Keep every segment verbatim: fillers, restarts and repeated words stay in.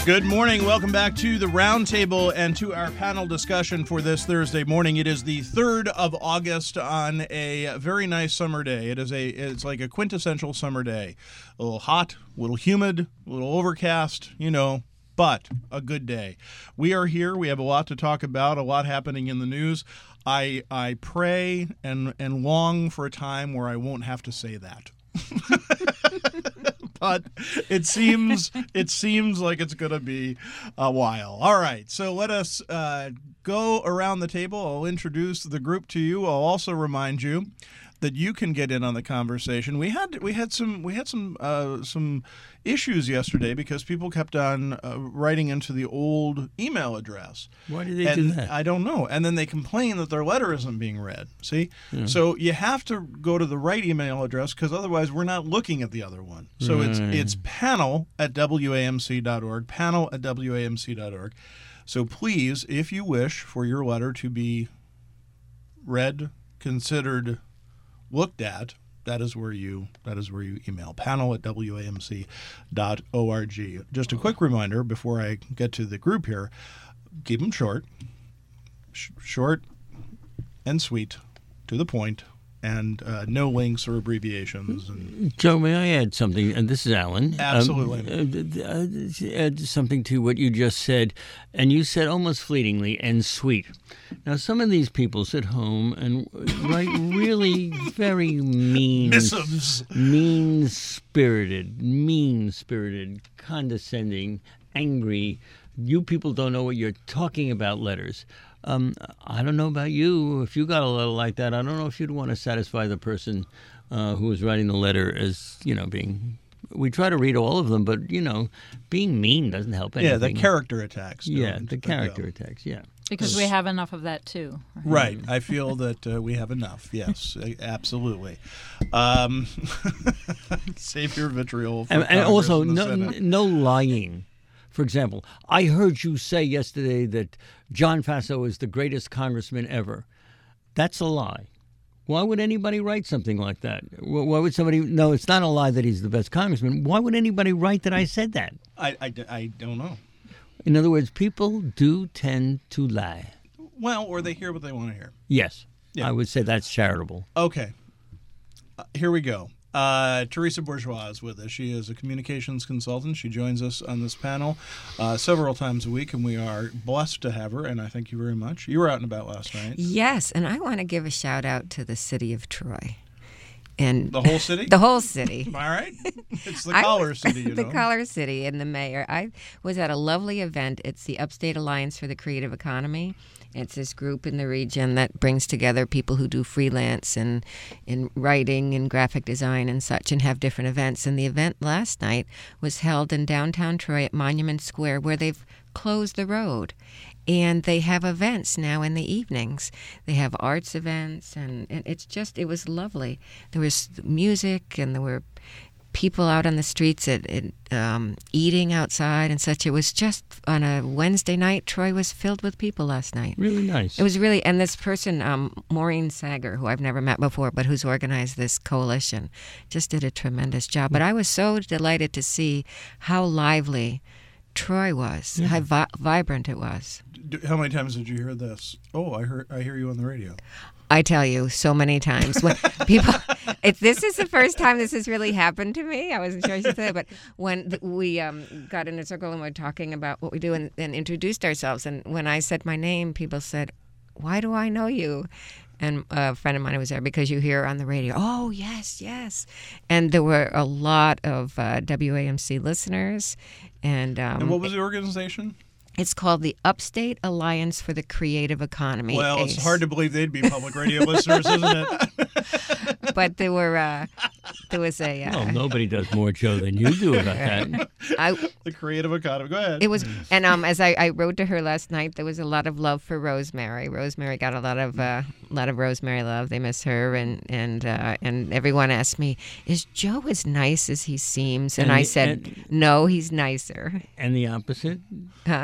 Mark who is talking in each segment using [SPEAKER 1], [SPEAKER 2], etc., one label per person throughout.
[SPEAKER 1] Good morning. Welcome back to the Roundtable and to our panel discussion for this Thursday morning. It is the third of August on a very nice summer day. It is a it's like a quintessential summer day. A little hot, a little humid, a little overcast, you know, but a good day. We are here. We have a lot to talk about, a lot happening in the news. I I pray and and long for a time where I won't have to say that. But it seems it seems like it's going to be a while. All right, so let us uh, go around the table. I'll introduce the group to you. I'll also remind you that you can get in on the conversation. We had we had some we had some uh, some issues yesterday because people kept on uh, writing into the old email address.
[SPEAKER 2] Why did they
[SPEAKER 1] and
[SPEAKER 2] do that?
[SPEAKER 1] I don't know. And then they complain that their letter isn't being read. See,
[SPEAKER 2] Yeah.
[SPEAKER 1] so you have to go to the right email address because otherwise we're not looking at the other one. So it's
[SPEAKER 2] Right.
[SPEAKER 1] it's panel at W A M C dot org. Panel at W A M C dot org. So please, if you wish for your letter to be read, considered, looked at, that is where you that is where you email panel at W A M C dot org. Just a quick reminder before I get to the group here, keep them short, sh- short and sweet, to the point, and uh, no links or abbreviations. And
[SPEAKER 2] Joe, may I add something? And this is Alan.
[SPEAKER 1] Absolutely.
[SPEAKER 2] Um, uh, add something to what you just said. And you said almost fleetingly, and sweet. Now, some of these people sit home and write really very mean,
[SPEAKER 1] Missives.
[SPEAKER 2] mean-spirited, mean-spirited, condescending, angry. You people don't know what you're talking about letters. Um, I don't know about you. If you got a letter like that, I don't know if you'd want to satisfy the person uh, who was writing the letter as, you know, being... We try to read all of them, but, you know, being mean doesn't help anything.
[SPEAKER 1] Yeah, the character attacks.
[SPEAKER 2] Yeah,
[SPEAKER 1] don't-
[SPEAKER 2] the
[SPEAKER 1] don't
[SPEAKER 2] character
[SPEAKER 1] go.
[SPEAKER 2] attacks, yeah.
[SPEAKER 3] Because we have enough of that, too.
[SPEAKER 1] Right. I feel that uh, we have enough. Yes, absolutely. Um, save your vitriol for
[SPEAKER 2] And, and
[SPEAKER 1] Congress
[SPEAKER 2] also,
[SPEAKER 1] and the
[SPEAKER 2] no,
[SPEAKER 1] Senate.
[SPEAKER 2] n- no lying. For example, I heard you say yesterday that John Faso is the greatest congressman ever. That's a lie. Why would anybody write something like that? Wh- Why would somebody... No, it's not a lie that he's the best congressman. Why would anybody write that I said that?
[SPEAKER 1] I, I, I don't know.
[SPEAKER 2] In other words, people do tend to lie.
[SPEAKER 1] Well, or they hear what they want to hear.
[SPEAKER 2] Yes,
[SPEAKER 1] Yeah.
[SPEAKER 2] I would say that's charitable.
[SPEAKER 1] Okay. Uh, here we go. Uh, Teresa Bourgeois is with us. She is a communications consultant. She joins us on this panel uh, several times a week, and we are blessed to have her, and I thank you very much. You were out and about last night.
[SPEAKER 4] Yes, and I want to give a shout out to the city of Troy. And
[SPEAKER 1] The whole city?
[SPEAKER 4] the whole city.
[SPEAKER 1] Am I right? It's the
[SPEAKER 4] I-
[SPEAKER 1] collar city, you
[SPEAKER 4] the
[SPEAKER 1] know.
[SPEAKER 4] Collar City and the mayor. I was at a lovely event. It's the Upstate Alliance for the Creative Economy. It's this group in the region that brings together people who do freelance and in writing and graphic design and such and have different events. And the event last night was held in downtown Troy at Monument Square, where they've closed the road. And they have events now in the evenings. They have arts events, and, and it's just, it was lovely. There was music, and there were people out on the streets at, at um, eating outside and such. It was just on a Wednesday night. Troy was filled with people last night.
[SPEAKER 2] Really nice.
[SPEAKER 4] It was really, and this person, um, Maureen Sager, who I've never met before, but who's organized this coalition, just did a tremendous job. But I was so delighted to see how lively Troy was,
[SPEAKER 2] Yeah.
[SPEAKER 4] how vi- vibrant it was.
[SPEAKER 1] D- How many times did you hear this? Oh, I heard. I hear you on the radio.
[SPEAKER 4] I tell you, so many times when people, if this is the first time this has really happened to me. I wasn't sure I should say that, but when th- we um, got in a circle and we were talking about what we do and, and introduced ourselves, and when I said my name, people said, "Why do I know you?" And a friend of mine was there, because you hear on the radio, "Oh, yes, yes." And there were a lot of uh, W A M C listeners. And, um,
[SPEAKER 1] And what was the organization?
[SPEAKER 4] it's called the Upstate Alliance for the Creative Economy.
[SPEAKER 1] Well, it's
[SPEAKER 4] ACE.
[SPEAKER 1] hard to believe they'd be public radio listeners, isn't it?
[SPEAKER 4] But there were, uh, there was a, uh,
[SPEAKER 2] Well, nobody does more, Joe, than you do about that.
[SPEAKER 4] I,
[SPEAKER 1] The creative economy. Go ahead.
[SPEAKER 4] it was, and um, as I, I wrote to her last night, there was a lot of love for Rosemary. Rosemary got a lot of, uh, lot of Rosemary love. They miss her, and and uh, and everyone asked me, "Is Joe as nice as he seems?" And,
[SPEAKER 2] And
[SPEAKER 4] I
[SPEAKER 2] the-
[SPEAKER 4] said,
[SPEAKER 2] and-
[SPEAKER 4] "No, he's nicer."
[SPEAKER 2] And the opposite?
[SPEAKER 4] Huh?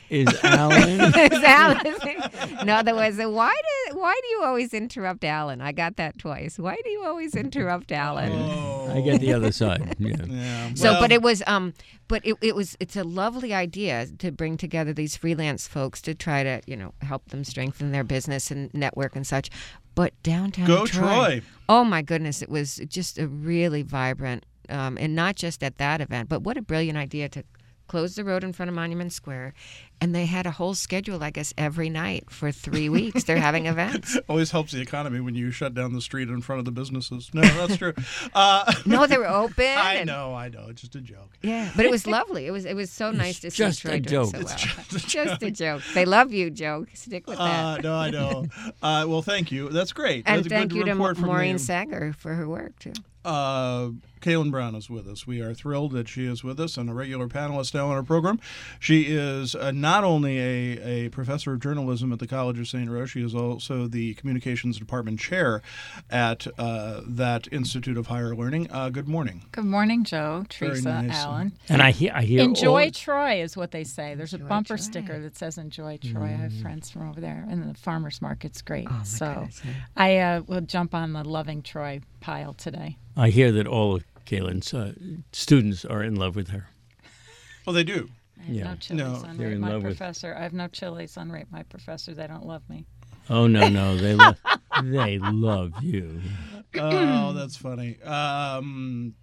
[SPEAKER 2] Is Alan?
[SPEAKER 4] Is Alan? No, there was a why do why do you always interrupt Alan? I got that twice. Why do you always interrupt Alan?
[SPEAKER 1] Oh.
[SPEAKER 2] I get the other side. Yeah.
[SPEAKER 1] Yeah.
[SPEAKER 4] So,
[SPEAKER 1] Well,
[SPEAKER 4] but it was, um, but it, it was, it's a lovely idea to bring together these freelance folks to try to, you know, help them strengthen their business and network and such. But downtown
[SPEAKER 1] Go
[SPEAKER 4] Troy,
[SPEAKER 1] Troy.
[SPEAKER 4] oh my goodness, it was just a really vibrant, um, and not just at that event, but what a brilliant idea to close the road in front of Monument Square. And they had a whole schedule, I guess, every night for three weeks. They're having events.
[SPEAKER 1] Always helps the economy when you shut down the street in front of the businesses. No, that's true. Uh,
[SPEAKER 4] No, they were open.
[SPEAKER 1] I
[SPEAKER 4] and-
[SPEAKER 1] know, I know. It's just a joke.
[SPEAKER 4] Yeah, but it was lovely. It was it was so nice to see
[SPEAKER 2] just
[SPEAKER 4] Troy
[SPEAKER 2] a
[SPEAKER 4] doing
[SPEAKER 2] joke.
[SPEAKER 4] so
[SPEAKER 2] It's
[SPEAKER 4] well.
[SPEAKER 1] just a
[SPEAKER 4] Just a joke. They love you, Joe. Stick with that.
[SPEAKER 1] Uh, no, I know. Uh, well, thank you. That's great.
[SPEAKER 4] and
[SPEAKER 1] That's a
[SPEAKER 4] thank
[SPEAKER 1] good
[SPEAKER 4] you to
[SPEAKER 1] report from
[SPEAKER 4] Maureen
[SPEAKER 1] you.
[SPEAKER 4] Sager for her work too.
[SPEAKER 1] Uh, Kaylin Brown is with us. We are thrilled that she is with us and a regular panelist now on our program. She is uh, not only a, a professor of journalism at the College of Saint Rose, she is also the communications department chair at uh, that Institute of Higher Learning. Uh, good morning.
[SPEAKER 3] Good morning, Joe,
[SPEAKER 1] Very
[SPEAKER 3] Teresa,
[SPEAKER 1] nice.
[SPEAKER 3] Alan.
[SPEAKER 2] And I hear, I hear.
[SPEAKER 3] Enjoy
[SPEAKER 2] all-
[SPEAKER 3] Troy is what they say. There's a
[SPEAKER 4] Enjoy
[SPEAKER 3] bumper
[SPEAKER 4] Troy.
[SPEAKER 3] sticker that says "Enjoy Troy." I have friends from over there, and the farmers market's great.
[SPEAKER 4] Oh, my
[SPEAKER 3] so
[SPEAKER 4] goodness, yeah.
[SPEAKER 3] I uh, will jump on the Loving Troy pile today.
[SPEAKER 2] I hear that all of Kaylin's uh, students are in love with her.
[SPEAKER 1] Well, they do.
[SPEAKER 3] I have
[SPEAKER 2] Yeah.
[SPEAKER 3] no chilies
[SPEAKER 1] No,
[SPEAKER 3] on
[SPEAKER 2] they're
[SPEAKER 3] Rate
[SPEAKER 2] in
[SPEAKER 3] My
[SPEAKER 2] love with-
[SPEAKER 3] Professor. I have no chilies on Rate My Professor. They don't love me.
[SPEAKER 2] Oh no, no, they love, they love you.
[SPEAKER 1] Oh, that's funny. Um,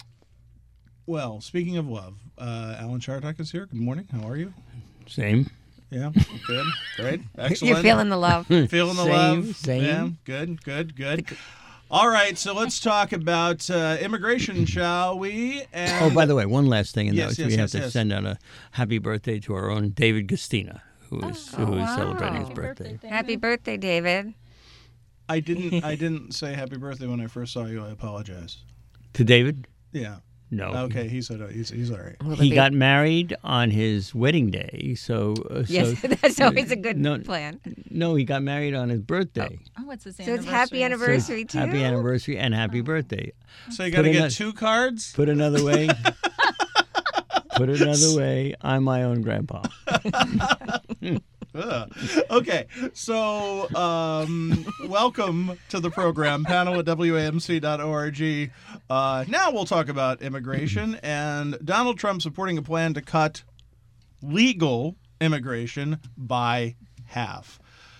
[SPEAKER 1] well, speaking of love, uh, Alan Chartock is here. Good morning. How are you?
[SPEAKER 2] Same.
[SPEAKER 1] Yeah, good, great, excellent.
[SPEAKER 4] You're feeling the love.
[SPEAKER 1] Feeling the
[SPEAKER 2] Same,
[SPEAKER 1] love.
[SPEAKER 2] same.
[SPEAKER 1] Yeah, good, good, good. All right, so let's talk about uh, immigration, shall we? And
[SPEAKER 2] Oh, by the way, one last thing, and
[SPEAKER 1] Yes,
[SPEAKER 2] that was
[SPEAKER 1] yes,
[SPEAKER 2] we have
[SPEAKER 1] yes,
[SPEAKER 2] to
[SPEAKER 1] yes.
[SPEAKER 2] send out a happy birthday to our own David Gastina, who is
[SPEAKER 4] Oh,
[SPEAKER 2] who is
[SPEAKER 4] wow.
[SPEAKER 2] celebrating his
[SPEAKER 4] Happy
[SPEAKER 2] birthday.
[SPEAKER 4] Happy birthday, David.
[SPEAKER 1] I didn't, I didn't say happy birthday when I first saw you. I apologize.
[SPEAKER 2] To David?
[SPEAKER 1] Yeah.
[SPEAKER 2] No.
[SPEAKER 1] Okay, he said uh, he's he's all right.
[SPEAKER 4] Will
[SPEAKER 2] He
[SPEAKER 4] there be-
[SPEAKER 2] got married on his wedding day, so uh,
[SPEAKER 4] Yes,
[SPEAKER 2] so,
[SPEAKER 4] that's always a good
[SPEAKER 2] no,
[SPEAKER 4] plan.
[SPEAKER 2] No, he got married on his birthday.
[SPEAKER 3] Oh, what's his
[SPEAKER 4] So
[SPEAKER 3] anniversary?
[SPEAKER 4] it's happy anniversary too.
[SPEAKER 2] Happy anniversary and happy birthday.
[SPEAKER 1] So you got to
[SPEAKER 2] Put
[SPEAKER 1] get
[SPEAKER 2] another-
[SPEAKER 1] two cards.
[SPEAKER 2] Put another way. Put another way. I'm my own grandpa.
[SPEAKER 1] Ugh. Okay, so um, welcome to the program, panel at W A M C dot org. Uh, now we'll talk about immigration and Donald Trump supporting a plan to cut legal immigration by half.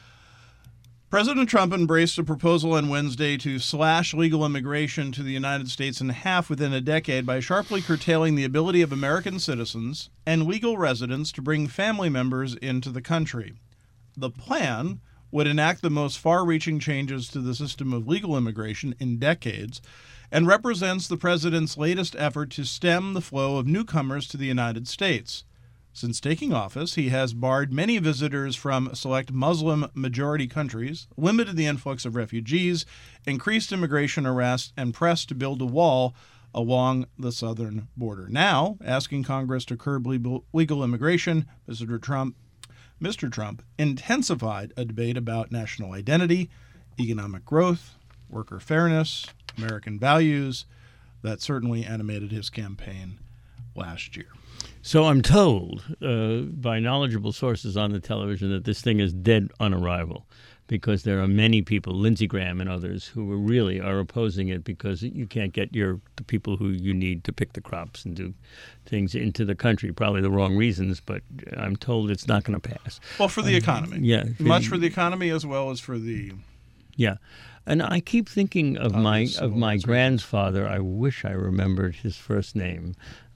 [SPEAKER 1] President Trump embraced a proposal on Wednesday to slash legal immigration to the United States in half within a decade by sharply curtailing the ability of American citizens and legal residents to bring family members into the country. The plan would enact the most far-reaching changes to the system of legal immigration in decades and represents the president's latest effort to stem the flow of newcomers to the United States. Since taking office, he has barred many visitors from select Muslim-majority countries, limited the influx of refugees, increased immigration arrests, and pressed to build a wall along the southern border. Now, asking Congress to curb legal, legal immigration, Mister Trump, Mister Trump intensified a debate about national identity, economic growth, worker fairness, American values that certainly animated his campaign last year.
[SPEAKER 2] So I'm told uh, by knowledgeable sources on the television that this thing is dead on arrival because there are many people, Lindsey Graham and others, who are really are opposing it because you can't get your the people who you need to pick the crops and do things into the country, probably the wrong reasons, but I'm told it's not going to pass.
[SPEAKER 1] Well, for the economy.
[SPEAKER 2] Yeah.
[SPEAKER 1] Much for the economy as well as for the...
[SPEAKER 2] Yeah. And I keep thinking of my
[SPEAKER 1] Obvious
[SPEAKER 2] of my
[SPEAKER 1] civil
[SPEAKER 2] grandfather. I wish I remembered his first name.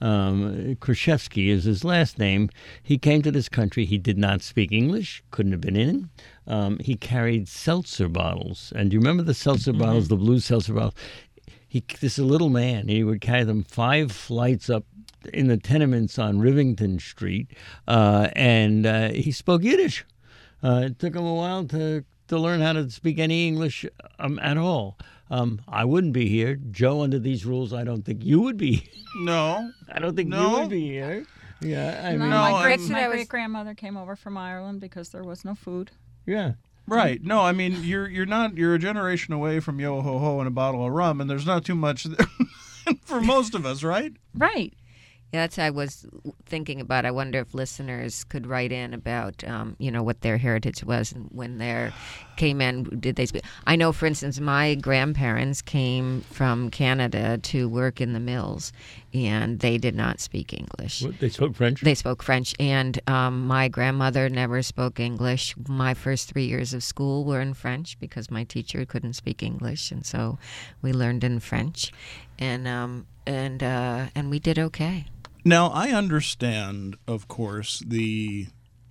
[SPEAKER 2] Um, Khrushchevsky is his last name. He came to this country. He did not speak English. Couldn't have been in. Um, he carried seltzer bottles. And do you remember the seltzer
[SPEAKER 1] Mm-hmm.
[SPEAKER 2] bottles, the blue seltzer bottles? He, this is a little man. He would carry them five flights up in the tenements on Rivington Street. Uh, and uh, he spoke Yiddish. Uh, it took him a while to to learn how to speak any English um, at all. Um, I wouldn't be here. Joe, under these rules, I don't think you would be.
[SPEAKER 1] No.
[SPEAKER 2] I don't think
[SPEAKER 1] No.
[SPEAKER 2] you would be here. Yeah, I
[SPEAKER 3] No,
[SPEAKER 2] mean,
[SPEAKER 1] No,
[SPEAKER 3] my
[SPEAKER 1] I'm-
[SPEAKER 3] great,
[SPEAKER 4] That's what
[SPEAKER 3] my
[SPEAKER 4] I was-
[SPEAKER 3] great grandmother came over from Ireland because there was no food.
[SPEAKER 2] yeah.
[SPEAKER 1] Right. No, I mean, you're you're not, you're a generation away from yo-ho-ho and a bottle of rum, and there's not too much for most of us, right?
[SPEAKER 3] Right.
[SPEAKER 4] Yeah, that's what I was thinking about. I wonder if listeners could write in about, um, you know, what their heritage was and when they came in. Did they speak? I know, for instance, my grandparents came from Canada to work in the mills, and they did not speak English.
[SPEAKER 2] What, they spoke French?
[SPEAKER 4] They spoke French, and um, my grandmother never spoke English. My first three years of school were in French because my teacher couldn't speak English, and so we learned in French, and um, and uh, and we did okay.
[SPEAKER 1] Now, I understand, of course, the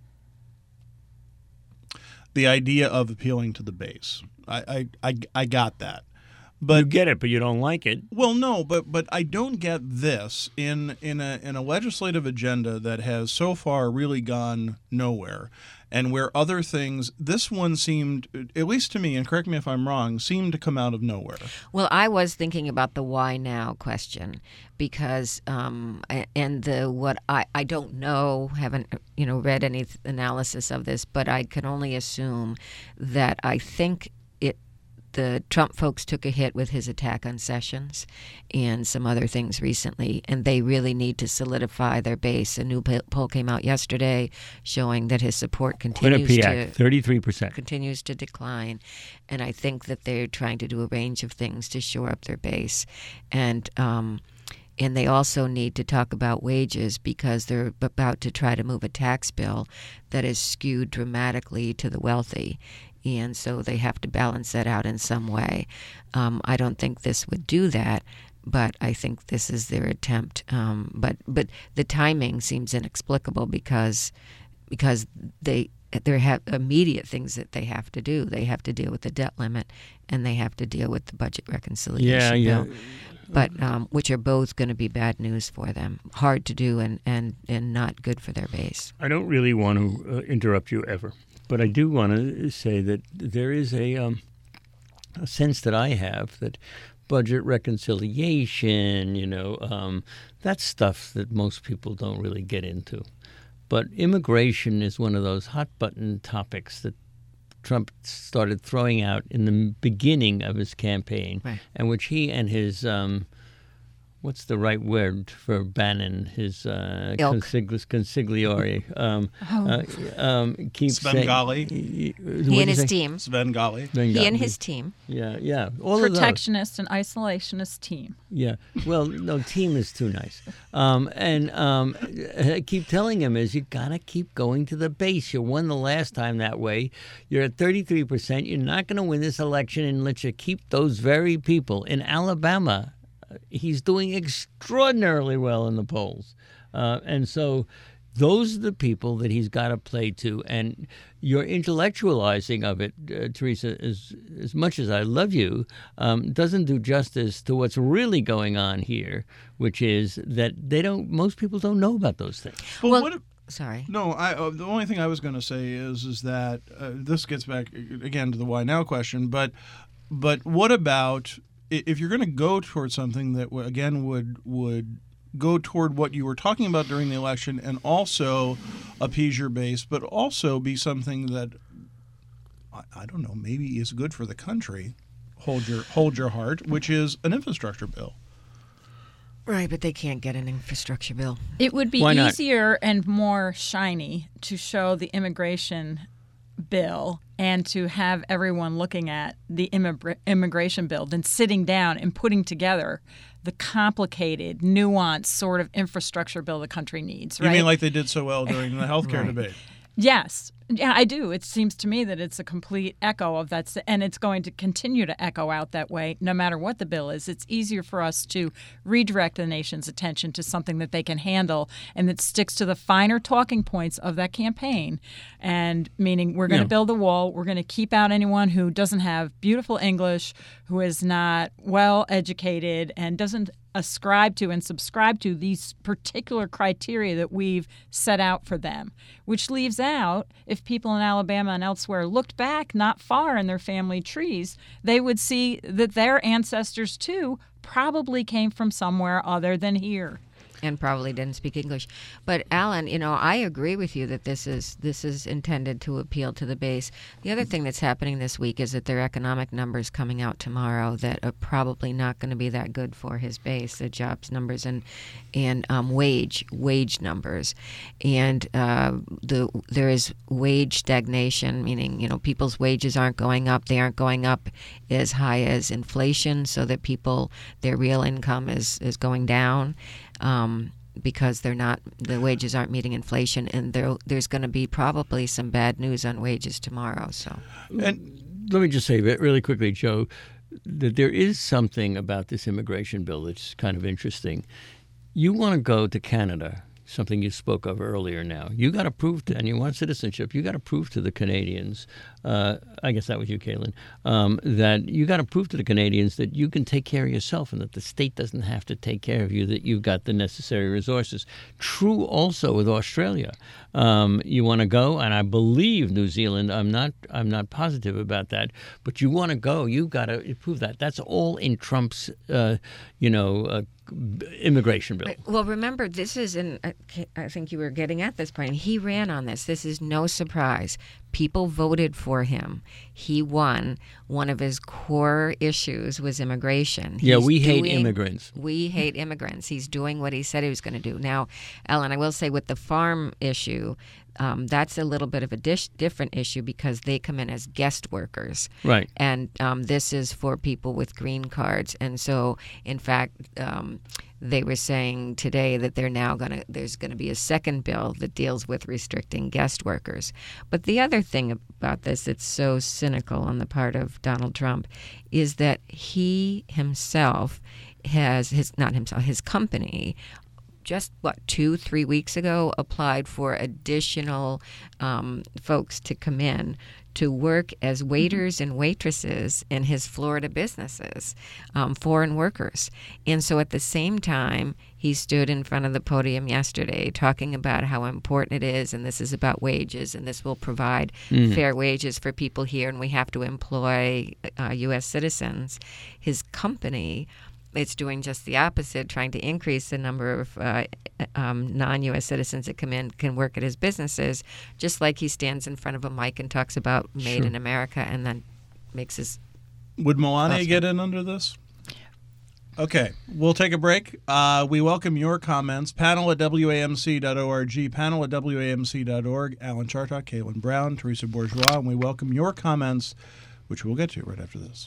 [SPEAKER 1] the idea of appealing to the base. I I, I, I got that. But
[SPEAKER 2] you get it, but you don't like it.
[SPEAKER 1] Well, no, but but I don't get this in in a in a legislative agenda that has so far really gone nowhere, and where other things, this one seemed, at least to me, and correct me if I'm wrong, seemed to come out of nowhere.
[SPEAKER 4] Well, I was thinking about the why now question, because um, and the what I, I don't know, haven't you know read any analysis of this, but I can only assume that I think it. The Trump folks took a hit with his attack on Sessions and some other things recently, and they really need to solidify their base. A new poll came out yesterday showing that his support continues to
[SPEAKER 2] thirty-three percent
[SPEAKER 4] continues to decline, and I think that they're trying to do a range of things to shore up their base, and um, and they also need to talk about wages because they're about to try to move a tax bill that is skewed dramatically to the wealthy. And so they have to balance that out in some way. Um, I don't think this would do that, but I think this is their attempt. Um, but but the timing seems inexplicable because because they there have immediate things that they have to do. They have to deal with the debt limit, and they have to deal with the budget reconciliation
[SPEAKER 2] yeah,
[SPEAKER 4] bill.
[SPEAKER 2] Yeah.
[SPEAKER 4] But um, which are both going to be bad news for them, hard to do, and, and, and not good for their base.
[SPEAKER 2] I don't really want to uh, interrupt you ever. But I do want to say that there is a, um, a sense that I have that budget reconciliation, you know, um, that's stuff that most people don't really get into. But immigration is one of those hot-button topics that Trump started throwing out in the beginning of his campaign,
[SPEAKER 4] right.
[SPEAKER 2] and which he and his... Um, What's the right word for Bannon? His uh, consigli- consigliere. Um,
[SPEAKER 3] oh.
[SPEAKER 2] uh, um, keep
[SPEAKER 1] Svengali.
[SPEAKER 2] Saying,
[SPEAKER 4] he and his say? team.
[SPEAKER 1] Svengali.
[SPEAKER 2] Svengali.
[SPEAKER 4] He and his team.
[SPEAKER 2] Yeah, yeah. All
[SPEAKER 3] Protectionist and isolationist team.
[SPEAKER 2] Yeah. Well, no, team is too nice. Um, and um, I keep telling him is you got to keep going to the base. You won the last time that way. You're at thirty-three percent. You're not going to win this election unless you keep those very people. In Alabama, he's doing extraordinarily well in the polls. Uh, and so those are the people that he's got to play to. And your intellectualizing of it, uh, Teresa, is, as much as I love you, um, doesn't do justice to what's really going on here, which is that they don't. most people don't know about those things.
[SPEAKER 1] But
[SPEAKER 4] well,
[SPEAKER 1] what if,
[SPEAKER 4] sorry.
[SPEAKER 1] No, I, uh, the only thing I was going to say is is that uh, this gets back, again, to the why now question, but but what about... if you're going to go towards something that, again, would would go toward what you were talking about during the election and also appease your base, but also be something that, I, I don't know, maybe is good for the country, hold your hold your heart, which is an infrastructure bill.
[SPEAKER 4] Right, but they can't get an infrastructure bill.
[SPEAKER 3] It would be
[SPEAKER 2] Why not?
[SPEAKER 3] easier and more shiny to show the immigration bill and to have everyone looking at the immig- immigration bill than sitting down and putting together the complicated, nuanced sort of infrastructure bill the country needs, right?
[SPEAKER 1] You mean like they did so well during the healthcare
[SPEAKER 4] Right.
[SPEAKER 1] debate?
[SPEAKER 3] Yes. Yeah, I do. It seems to me that it's a complete echo of that, and it's going to continue to echo out that way no matter what the bill is. It's easier for us to redirect the nation's attention to something that they can handle and that sticks to the finer talking points of that campaign. And meaning we're going to
[SPEAKER 2] Yeah.
[SPEAKER 3] build a wall. We're going to keep out anyone who doesn't have beautiful English, who is not well educated, and doesn't ascribe to and subscribe to these particular criteria that we've set out for them, which leaves out, if people in Alabama and elsewhere looked back not far in their family trees, they would see that their ancestors, too, probably came from somewhere other than here.
[SPEAKER 4] and probably didn't speak English. But Alan, you know, I agree with you that this is this is intended to appeal to the base. The other thing that's happening this week is that there are economic numbers coming out tomorrow that are probably not going to be that good for his base, the jobs numbers and and um, wage wage numbers, and uh, the there is wage stagnation, meaning you know people's wages aren't going up. They aren't going up as high as inflation, so that people their real income is is going down. Um, because they're not, the wages aren't meeting inflation, and there, there's going to be probably some bad news on wages tomorrow. So,
[SPEAKER 2] and let me just say really quickly, Joe, that there is something about this immigration bill that's kind of interesting. You want to go to Canada, something you spoke of earlier now. You got to prove to, and you want citizenship, you got to prove to the Canadians, uh, I guess that was you, Caitlin, um, that you got to prove to the Canadians that you can take care of yourself and that the state doesn't have to take care of you, that you've got the necessary resources. True also with Australia. Um, you want to go, and I believe New Zealand, I'm not I'm not positive about that, but you want to go, you got to prove that. That's all in Trump's, uh, you know, uh, immigration bill.
[SPEAKER 4] Well, remember, this is, and I think you were getting at this point, he ran on this. This is no surprise. People voted for him. He won. One of his core issues was immigration.
[SPEAKER 2] Yeah,
[SPEAKER 4] He's
[SPEAKER 2] we hate
[SPEAKER 4] doing,
[SPEAKER 2] immigrants.
[SPEAKER 4] We hate immigrants. He's doing what he said he was going to do. Now, Ellen, I will say with the farm issue, Um, that's a little bit of a dish, different issue because they come in as guest workers.
[SPEAKER 2] Right.
[SPEAKER 4] And um, this is for people with green cards. And so, in fact, um, they were saying today that they're now going to, there's going to be a second bill that deals with restricting guest workers. But the other thing about this that's so cynical on the part of Donald Trump is that he himself has, his not himself, his company, just what two, three weeks ago, applied for additional um, folks to come in to work as waiters and waitresses in his Florida businesses, um, foreign workers. And so at the same time, he stood in front of the podium yesterday talking about how important it is, and this is about wages, and this will provide mm. fair wages for people here, and we have to employ uh, U S citizens. His company, it's doing just the opposite, trying to increase the number of uh, um, non-U S citizens that come in, can work at his businesses, just like he stands in front of a mic and talks about made sure. in America and then makes his...
[SPEAKER 1] Would Melania awesome. get in under this? Okay, we'll take a break. Uh, we welcome your comments. Panel at W A M C dot org, panel at W A M C dot org. Alan Chartock, Caitlin Brown, Teresa Bourgeois, and we welcome your comments, which we'll get to right after this.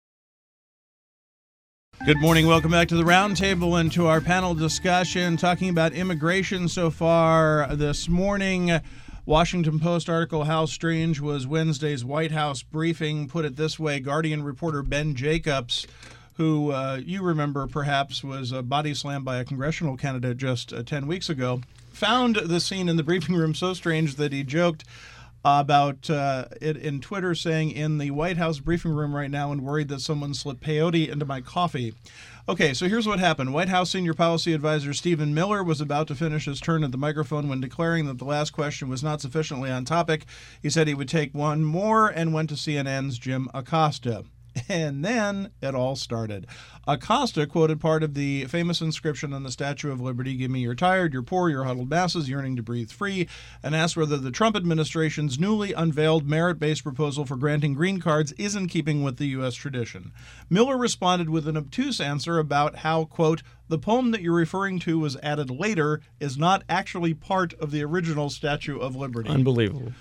[SPEAKER 1] Good morning. Welcome back to the Roundtable and to our panel discussion talking about immigration so far this morning. Washington Post article, How Strange Was Wednesday's White House Briefing, put it this way. Guardian reporter Ben Jacobs, who uh, you remember perhaps was uh, body slammed by a congressional candidate just uh, ten weeks ago, found the scene in the briefing room so strange that he joked about uh, it in Twitter, saying, in the White House briefing room right now and worried that someone slipped peyote into my coffee. Okay, so here's what happened. White House Senior Policy Advisor Stephen Miller was about to finish his turn at the microphone when declaring that the last question was not sufficiently on topic. He said he would take one more and went to C N N's Jim Acosta. And then it all started. Acosta quoted part of the famous inscription on the Statue of Liberty, "Give me your tired, your poor, your huddled masses yearning to breathe free," and asked whether the Trump administration's newly unveiled merit-based proposal for granting green cards is in keeping with the U S tradition. Miller responded with an obtuse answer about how, quote, "the poem that you're referring to was added later, is not actually part of the original Statue of Liberty."
[SPEAKER 2] Unbelievable.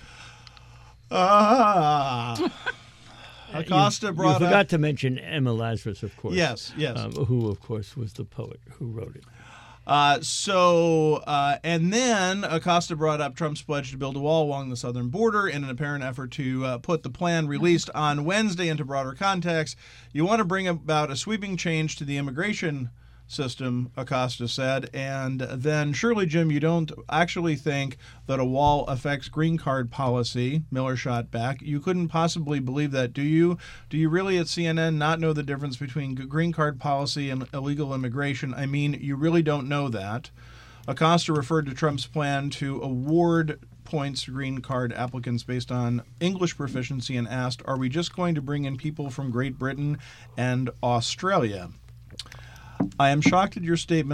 [SPEAKER 1] Ah. Acosta
[SPEAKER 2] you,
[SPEAKER 1] brought
[SPEAKER 2] you forgot
[SPEAKER 1] up,
[SPEAKER 2] to mention Emma Lazarus, of course.
[SPEAKER 1] Yes, yes.
[SPEAKER 2] Um, who, of course, was the poet who wrote it.
[SPEAKER 1] Uh, so, uh, and then Acosta brought up Trump's pledge to build a wall along the southern border in an apparent effort to uh, put the plan released on Wednesday into broader context. You want to bring about a sweeping change to the immigration system, Acosta said, and then surely, Jim, you don't actually think that a wall affects green card policy, Miller shot back. You couldn't possibly believe that, do you? Do you really at C N N not know the difference between green card policy and illegal immigration? I mean, you really don't know that. Acosta referred to Trump's plan to award points to green card applicants based on English proficiency and asked, are we just going to bring in people from Great Britain and Australia? I am shocked at your statement.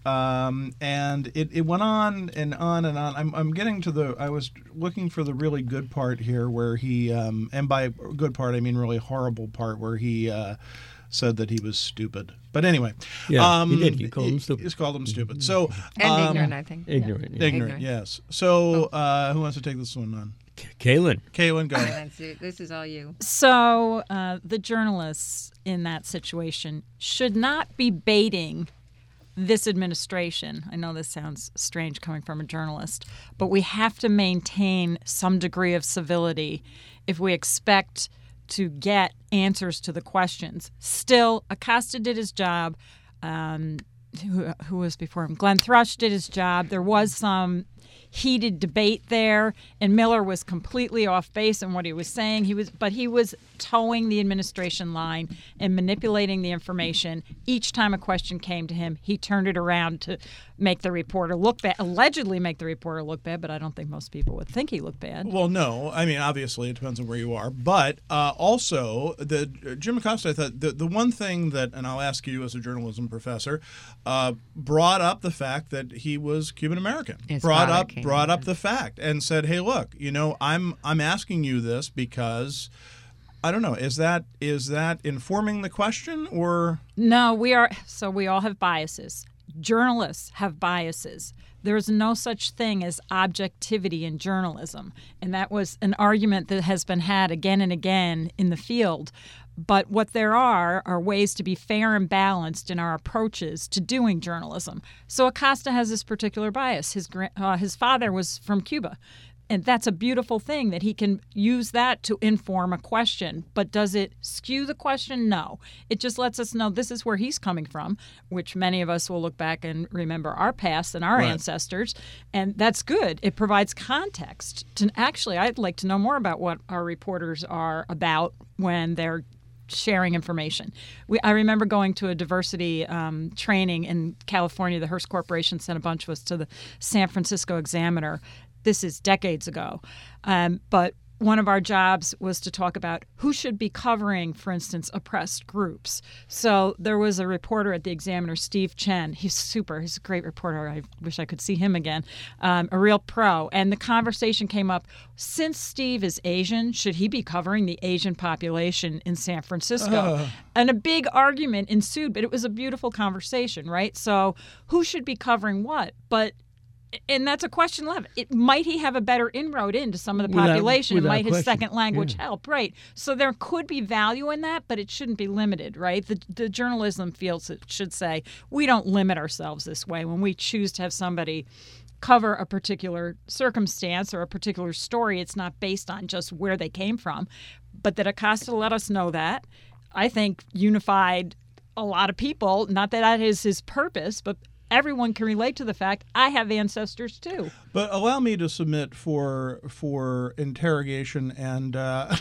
[SPEAKER 1] Um, and it, it went on and on and on. I'm, I'm getting to the, I was looking for the really good part here where he, um, and by good part, I mean really horrible part where he uh, said that he was stupid. But anyway.
[SPEAKER 2] Yeah,
[SPEAKER 1] um,
[SPEAKER 2] he did. He called him stupid.
[SPEAKER 1] He's called him stupid. So,
[SPEAKER 4] And
[SPEAKER 1] um,
[SPEAKER 4] ignorant, I think.
[SPEAKER 2] Ignorant.
[SPEAKER 1] Ignorant,
[SPEAKER 4] Ignorant.
[SPEAKER 1] yes. So uh, who wants to take this one on?
[SPEAKER 2] Kaylin.
[SPEAKER 1] Kaylin, go.
[SPEAKER 4] That's it. This is all you.
[SPEAKER 3] So uh, the journalists in that situation should not be baiting this administration. I know this sounds strange coming from a journalist, but we have to maintain some degree of civility if we expect to get answers to the questions. Still, Acosta did his job. Um, who, who was before him? Glenn Thrush did his job. There was some heated debate there, and Miller was completely off base in what he was saying. He was, but he was towing the administration line and manipulating the information. Each time a question came to him, he turned it around to make the reporter look bad, allegedly make the reporter look bad, but I don't think most people would think he looked bad.
[SPEAKER 1] Well, no. I mean, obviously, it depends on where you are. But uh, also, the Jim Acosta, I thought the, the one thing that, and I'll ask you as a journalism professor, uh, brought up the fact that he was Cuban American.
[SPEAKER 4] His
[SPEAKER 1] Brought
[SPEAKER 4] father
[SPEAKER 1] up
[SPEAKER 4] came
[SPEAKER 1] brought
[SPEAKER 4] in.
[SPEAKER 1] up the fact and said, "Hey, look, you know, I'm I'm asking you this because." I don't know. Is that is that informing the question or?
[SPEAKER 3] No, we are. So we all have biases. Journalists have biases. There is no such thing as objectivity in journalism. And that was an argument that has been had again and again in the field. But what there are are ways to be fair and balanced in our approaches to doing journalism. So Acosta has this particular bias. His gra- uh, his father was from Cuba. And that's a beautiful thing that he can use that to inform a question. But does it skew the question? No. It just lets us know this is where he's coming from, which many of us will look back and remember our past and our
[SPEAKER 1] Right.
[SPEAKER 3] ancestors. And that's good. It provides context. To actually, I'd like to know more about what our reporters are about when they're sharing information. We, I remember going to a diversity um, training in California. The Hearst Corporation sent a bunch of us to the San Francisco Examiner. This is decades ago. Um, but one of our jobs was to talk about who should be covering, for instance, oppressed groups. So there was a reporter at the Examiner, Steve Chen. He's super. He's a great reporter. I wish I could see him again. Um, a real pro. And the conversation came up, since Steve is Asian, should he be covering the Asian population in San Francisco?
[SPEAKER 1] Uh.
[SPEAKER 3] And a big argument ensued, but it was a beautiful conversation, right? So who should be covering what? But And that's a question left. It, might he have a better inroad into some of the
[SPEAKER 2] Without-
[SPEAKER 3] population?
[SPEAKER 2] without
[SPEAKER 3] might his
[SPEAKER 2] question.
[SPEAKER 3] second language
[SPEAKER 2] Yeah.
[SPEAKER 3] help? Right. So there could be value in that, but it shouldn't be limited, right? The, the journalism fields it should say, we don't limit ourselves this way. When we choose to have somebody cover a particular circumstance or a particular story, it's not based on just where they came from. But that Acosta let us know that, I think, unified a lot of people. Not that that is his purpose, but everyone can relate to the fact I have ancestors too.
[SPEAKER 1] But allow me to submit for for interrogation and uh,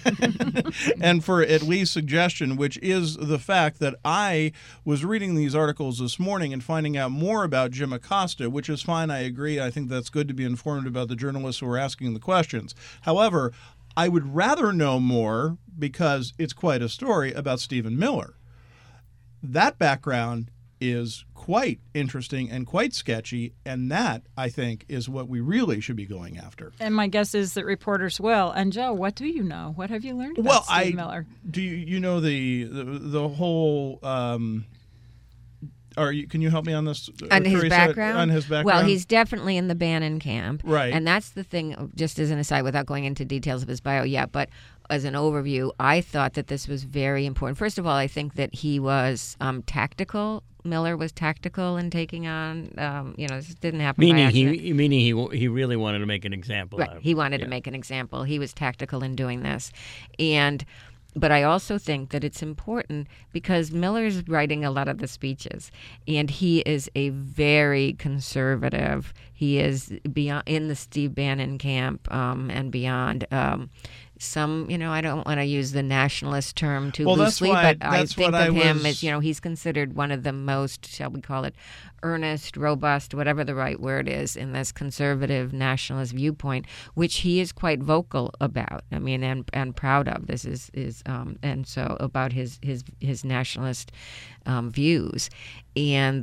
[SPEAKER 1] and for at least suggestion, which is the fact that I was reading these articles this morning and finding out more about Jim Acosta, which is fine. I agree. I think that's good to be informed about the journalists who are asking the questions. However, I would rather know more, because it's quite a story, about Stephen Miller. That background is quite interesting and quite sketchy, and that, I think, is what we really should be going after.
[SPEAKER 3] And my guess is that reporters will. And Joe, what do you know? What have you learned about
[SPEAKER 1] Well,
[SPEAKER 3] Steve
[SPEAKER 1] I
[SPEAKER 3] Miller?
[SPEAKER 1] do. You, you know the the, the whole. Um, are you? Can you help me on this?
[SPEAKER 4] On his
[SPEAKER 1] Teresa?
[SPEAKER 4] background?
[SPEAKER 1] On his background.
[SPEAKER 4] Well, he's definitely in the Bannon camp.
[SPEAKER 1] Right.
[SPEAKER 4] And that's the thing, just as an aside, without going into details of his bio yet, but as an overview, I thought that this was very important. First of all, I think that he was um, tactical. Miller was tactical in taking on, um, you know, this didn't happen by
[SPEAKER 2] Meaning
[SPEAKER 4] accident.
[SPEAKER 2] he, meaning he, w- he really wanted to make an example.
[SPEAKER 4] Right.
[SPEAKER 2] Out of
[SPEAKER 4] He wanted
[SPEAKER 2] yeah.
[SPEAKER 4] to make an example. He was tactical in doing this. And but I also think that it's important because Miller's writing a lot of the speeches, and he is a very conservative. He is beyond in the Steve Bannon camp um, and beyond. Um, some, you know, I don't want to use the nationalist term too
[SPEAKER 1] Well, that's
[SPEAKER 4] loosely,
[SPEAKER 1] why-
[SPEAKER 4] but I
[SPEAKER 1] that's
[SPEAKER 4] think
[SPEAKER 1] what I
[SPEAKER 4] of him
[SPEAKER 1] was-
[SPEAKER 4] as, you know, he's considered one of the most, shall we call it, earnest, robust, whatever the right word is, in this conservative nationalist viewpoint, which he is quite vocal about. I mean, and and proud of. This is is um, and so about his his his nationalist um, views, and the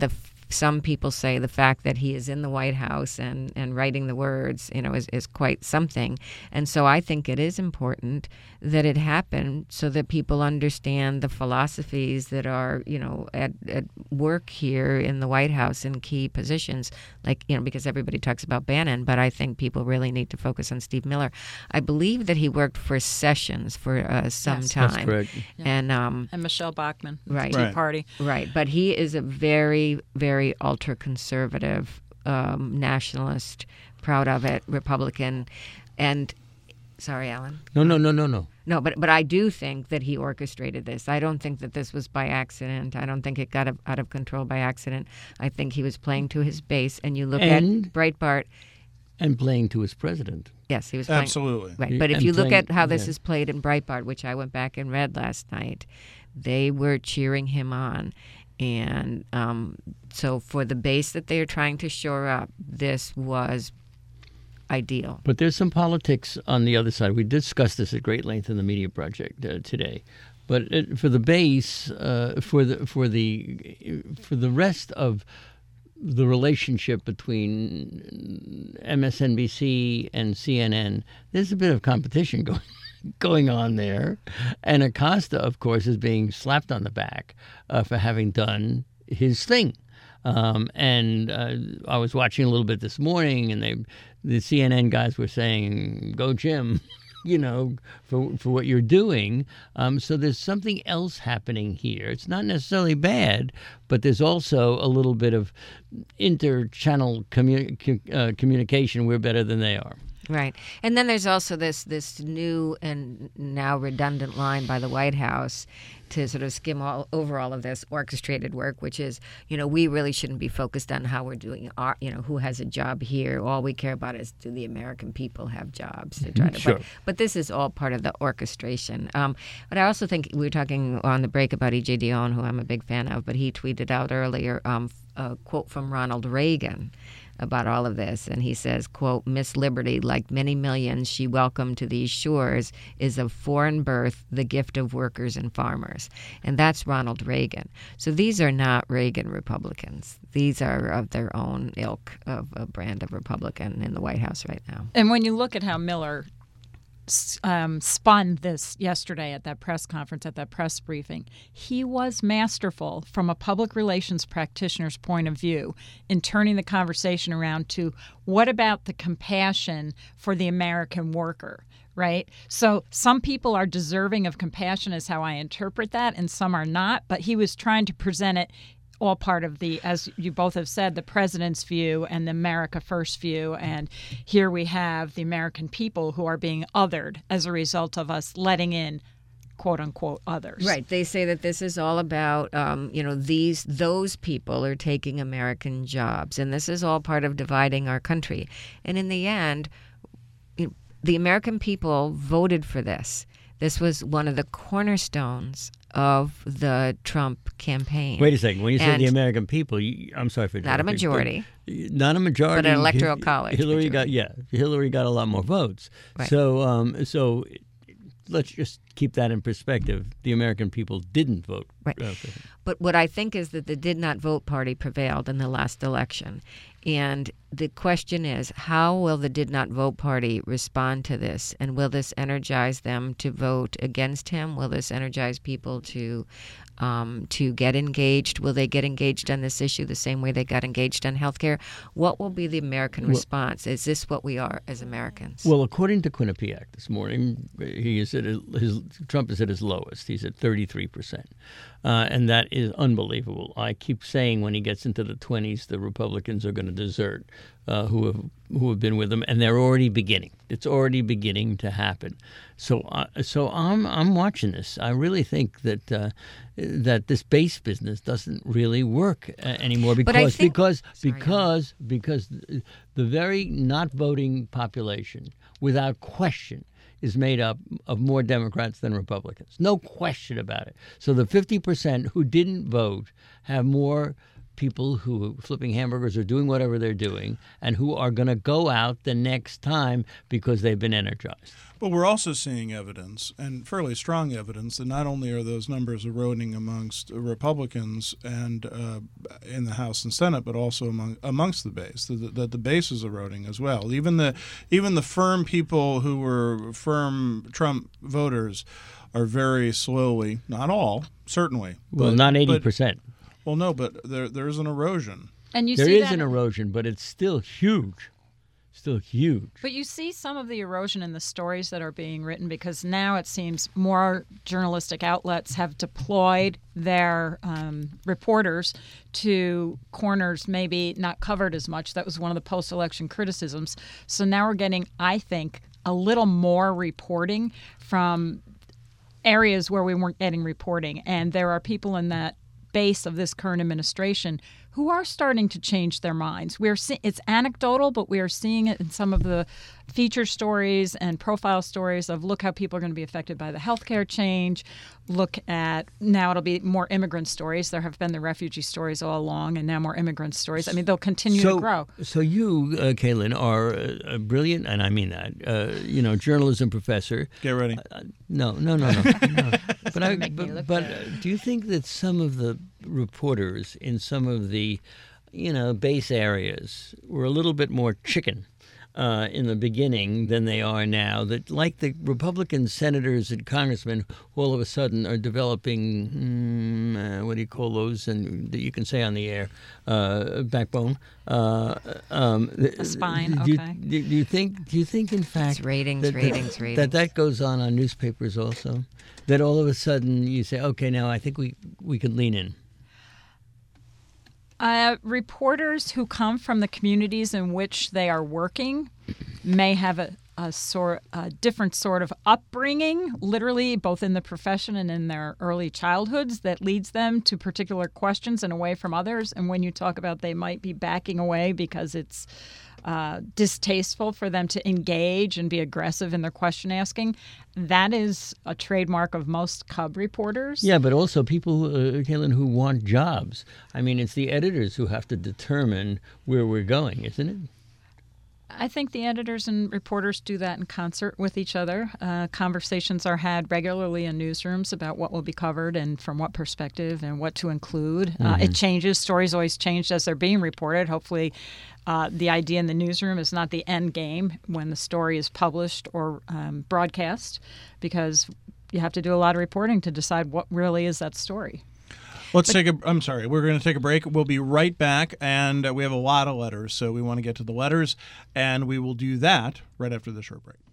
[SPEAKER 4] some people say the fact that he is in the White House and, and writing the words, you know, is, is quite something. And so I think it is important that it happen so that people understand the philosophies that are, you know, at, at work here in the White House in key positions, like, you know, because everybody talks about Bannon, but I think people really need to focus on Steve Miller. I believe that he worked for Sessions for uh, some
[SPEAKER 3] Yes.
[SPEAKER 4] time.
[SPEAKER 2] That's correct.
[SPEAKER 3] Yeah.
[SPEAKER 4] And um,
[SPEAKER 3] And Michelle Bachmann,
[SPEAKER 4] Right.
[SPEAKER 3] Tea
[SPEAKER 1] Right.
[SPEAKER 3] Party.
[SPEAKER 4] Right, but he is a very, very ultra-conservative um, nationalist, proud of it, Republican, and sorry, Alan.
[SPEAKER 2] No, no, no, no, no.
[SPEAKER 4] No, but but I do think that he orchestrated this. I don't think that this was by accident. I don't think it got of- out of control by accident. I think he was playing to his base. And you look
[SPEAKER 2] And-
[SPEAKER 4] at Breitbart.
[SPEAKER 2] And playing to his president.
[SPEAKER 4] Yes, he was playing.
[SPEAKER 1] Absolutely.
[SPEAKER 4] Right, but if
[SPEAKER 2] And
[SPEAKER 4] you look
[SPEAKER 2] playing-
[SPEAKER 4] at how this
[SPEAKER 2] yeah.
[SPEAKER 4] is played in Breitbart, which I went back and read last night, they were cheering him on. And um, so for the base that they are trying to shore up, this was ideal.
[SPEAKER 2] But there's some politics on the other side. We discussed this at great length in the Media Project uh, today. But it, for the base, uh, for the for the for the rest of the relationship between M S N B C and C N N, there's a bit of competition going going on there. And Acosta, of course, is being slapped on the back uh, for having done his thing. Um, and uh, I was watching a little bit this morning, and they, the C N N guys were saying, "Go, Jim," you know, for for what you're doing. Um, so there's something else happening here. It's not necessarily bad, but there's also a little bit of inter-channel commu- uh, communication. We're better than they are.
[SPEAKER 4] Right. And then there's also this this new and now redundant line by the White House to sort of skim all over all of this orchestrated work, which is, you know, we really shouldn't be focused on how we're doing our, you know, who has a job here. All we care about is, do the American people have jobs to try to
[SPEAKER 2] Sure.
[SPEAKER 4] but, but this is all part of the orchestration. Um, but I also think we were talking on the break about E J Dionne, who I'm a big fan of, but he tweeted out earlier um, a quote from Ronald Reagan about all of this, and he says, quote, "Miss Liberty, like many millions she welcomed to these shores, is of foreign birth, the gift of workers and farmers." And that's Ronald Reagan. So these are not Reagan Republicans. These are of their own ilk, of a brand of Republican in the White House right now.
[SPEAKER 3] And when you look at how Miller um, spun this yesterday at that press conference, at that press briefing, he was masterful from a public relations practitioner's point of view in turning the conversation around to what about the compassion for the American worker, right? So some people are deserving of compassion is how I interpret that, and some are not, but he was trying to present it all part of the, as you both have said, the president's view and the America First view. And here we have the American people who are being othered as a result of us letting in, quote unquote, others.
[SPEAKER 4] Right. They say that this is all about, um, you know, these, those people are taking American jobs. And this is all part of dividing our country. And in the end, you know, the American people voted for this. This was one of the cornerstones of the Trump campaign.
[SPEAKER 2] Wait a second. When you say
[SPEAKER 4] And
[SPEAKER 2] the American people, you, I'm sorry for
[SPEAKER 4] Not a
[SPEAKER 2] interrupting,
[SPEAKER 4] majority.
[SPEAKER 2] but- Not a majority.
[SPEAKER 4] But an electoral
[SPEAKER 2] Hi-
[SPEAKER 4] college
[SPEAKER 2] Hillary got
[SPEAKER 4] majority.
[SPEAKER 2] yeah. Hillary got a lot more votes.
[SPEAKER 4] Right.
[SPEAKER 2] So um so let's just keep that in perspective. The American people didn't vote.
[SPEAKER 4] Right.
[SPEAKER 2] uh, for him.
[SPEAKER 4] But what I think is that the did not vote party prevailed in the last election. And the question is, how will the did not vote party respond to this? And will this energize them to vote against him? Will this energize people to um, to get engaged? Will they get engaged on this issue the same way they got engaged on healthcare? What will be the American
[SPEAKER 2] Well-
[SPEAKER 4] response? Is this what we are as Americans?
[SPEAKER 2] Well, according to Quinnipiac this morning, he is at his, his Trump is at his lowest. He's at thirty-three percent, uh, and that is unbelievable. I keep saying when he gets into the twenties, the Republicans are going to desert uh, who have who have been with him, and they're already beginning. It's already beginning to happen. So, uh, so I'm I'm watching this. I really think that uh, that this base business doesn't really work uh, anymore
[SPEAKER 4] But I
[SPEAKER 2] because
[SPEAKER 4] think-
[SPEAKER 2] because
[SPEAKER 4] Sorry,
[SPEAKER 2] because because the very not voting population, without question, is made up of more Democrats than Republicans. No question about it. So the fifty percent who didn't vote have more people who are flipping hamburgers or doing whatever they're doing and who are going to go out the next time because they've been energized.
[SPEAKER 1] But we're also seeing evidence, and fairly strong evidence, that not only are those numbers eroding amongst Republicans and uh, in the House and Senate, but also among amongst the base. That the, the base is eroding as well. Even the even the firm people who were firm Trump voters are very slowly, not all, certainly.
[SPEAKER 2] Well,
[SPEAKER 1] but,
[SPEAKER 2] not eighty
[SPEAKER 1] but,
[SPEAKER 2] percent.
[SPEAKER 1] Well, no, but there there is an erosion.
[SPEAKER 3] And you
[SPEAKER 2] There
[SPEAKER 3] see
[SPEAKER 2] is
[SPEAKER 3] that,
[SPEAKER 2] an erosion, but it's still huge. Still huge.
[SPEAKER 3] But you see some of the erosion in the stories that are being written because now it seems more journalistic outlets have deployed their um, reporters to corners maybe not covered as much. That was one of the post-election criticisms. So now we're getting, I think, a little more reporting from areas where we weren't getting reporting. And there are people in that base of this current administration who are starting to change their minds. We're see- it's anecdotal, but we are seeing it in some of the feature stories and profile stories of look how people are going to be affected by the healthcare change. Look at now it'll be more immigrant stories. There have been the refugee stories all along, and now more immigrant stories. I mean, they'll continue
[SPEAKER 2] so,
[SPEAKER 3] to grow.
[SPEAKER 2] So you, uh, Kaylin, are a, a brilliant, and I mean that, uh, you know, journalism professor.
[SPEAKER 1] Get ready.
[SPEAKER 2] Uh, no, no, no, no. no. But I,
[SPEAKER 3] Make me
[SPEAKER 2] but,
[SPEAKER 3] look
[SPEAKER 2] but
[SPEAKER 3] bad.
[SPEAKER 2] uh, do you think that some of the reporters in some of the, you know, base areas were a little bit more chicken uh, in the beginning than they are now? That like the Republican senators and congressmen who all of a sudden are developing, mm, uh, what do you call those, and that you can say on the air, uh, backbone. Uh, um,
[SPEAKER 3] A spine,
[SPEAKER 2] do,
[SPEAKER 3] okay.
[SPEAKER 2] Do, do you think? Do you think, in fact,
[SPEAKER 4] It's ratings,
[SPEAKER 2] that,
[SPEAKER 4] ratings,
[SPEAKER 2] that,
[SPEAKER 4] ratings.
[SPEAKER 2] that that goes on on newspapers also? That all of a sudden you say, okay, now I think we we could lean in.
[SPEAKER 3] Uh, reporters who come from the communities in which they are working may have a, a sort a different sort of upbringing, literally both in the profession and in their early childhoods, that leads them to particular questions and away from others. And when you talk about they might be backing away because it's uh, distasteful for them to engage and be aggressive in their question asking, that is a trademark of most Cub reporters.
[SPEAKER 2] Yeah, but also people, uh, Kaylin, who want jobs. I mean, it's the editors who have to determine where we're going, isn't it?
[SPEAKER 3] I think the editors and reporters do that in concert with each other. Uh, conversations are had regularly in newsrooms about what will be covered and from what perspective and what to include. Mm-hmm. Uh, it changes. Stories always change as they're being reported. Hopefully, uh, the idea in the newsroom is not the end game when the story is published or um, broadcast, because you have to do a lot of reporting to decide what really is that story.
[SPEAKER 1] Let's take a. I'm sorry. We're going to take a break. We'll be right back, and uh, we have a lot of letters, so we want to get to the letters, and we will do that right after the short break.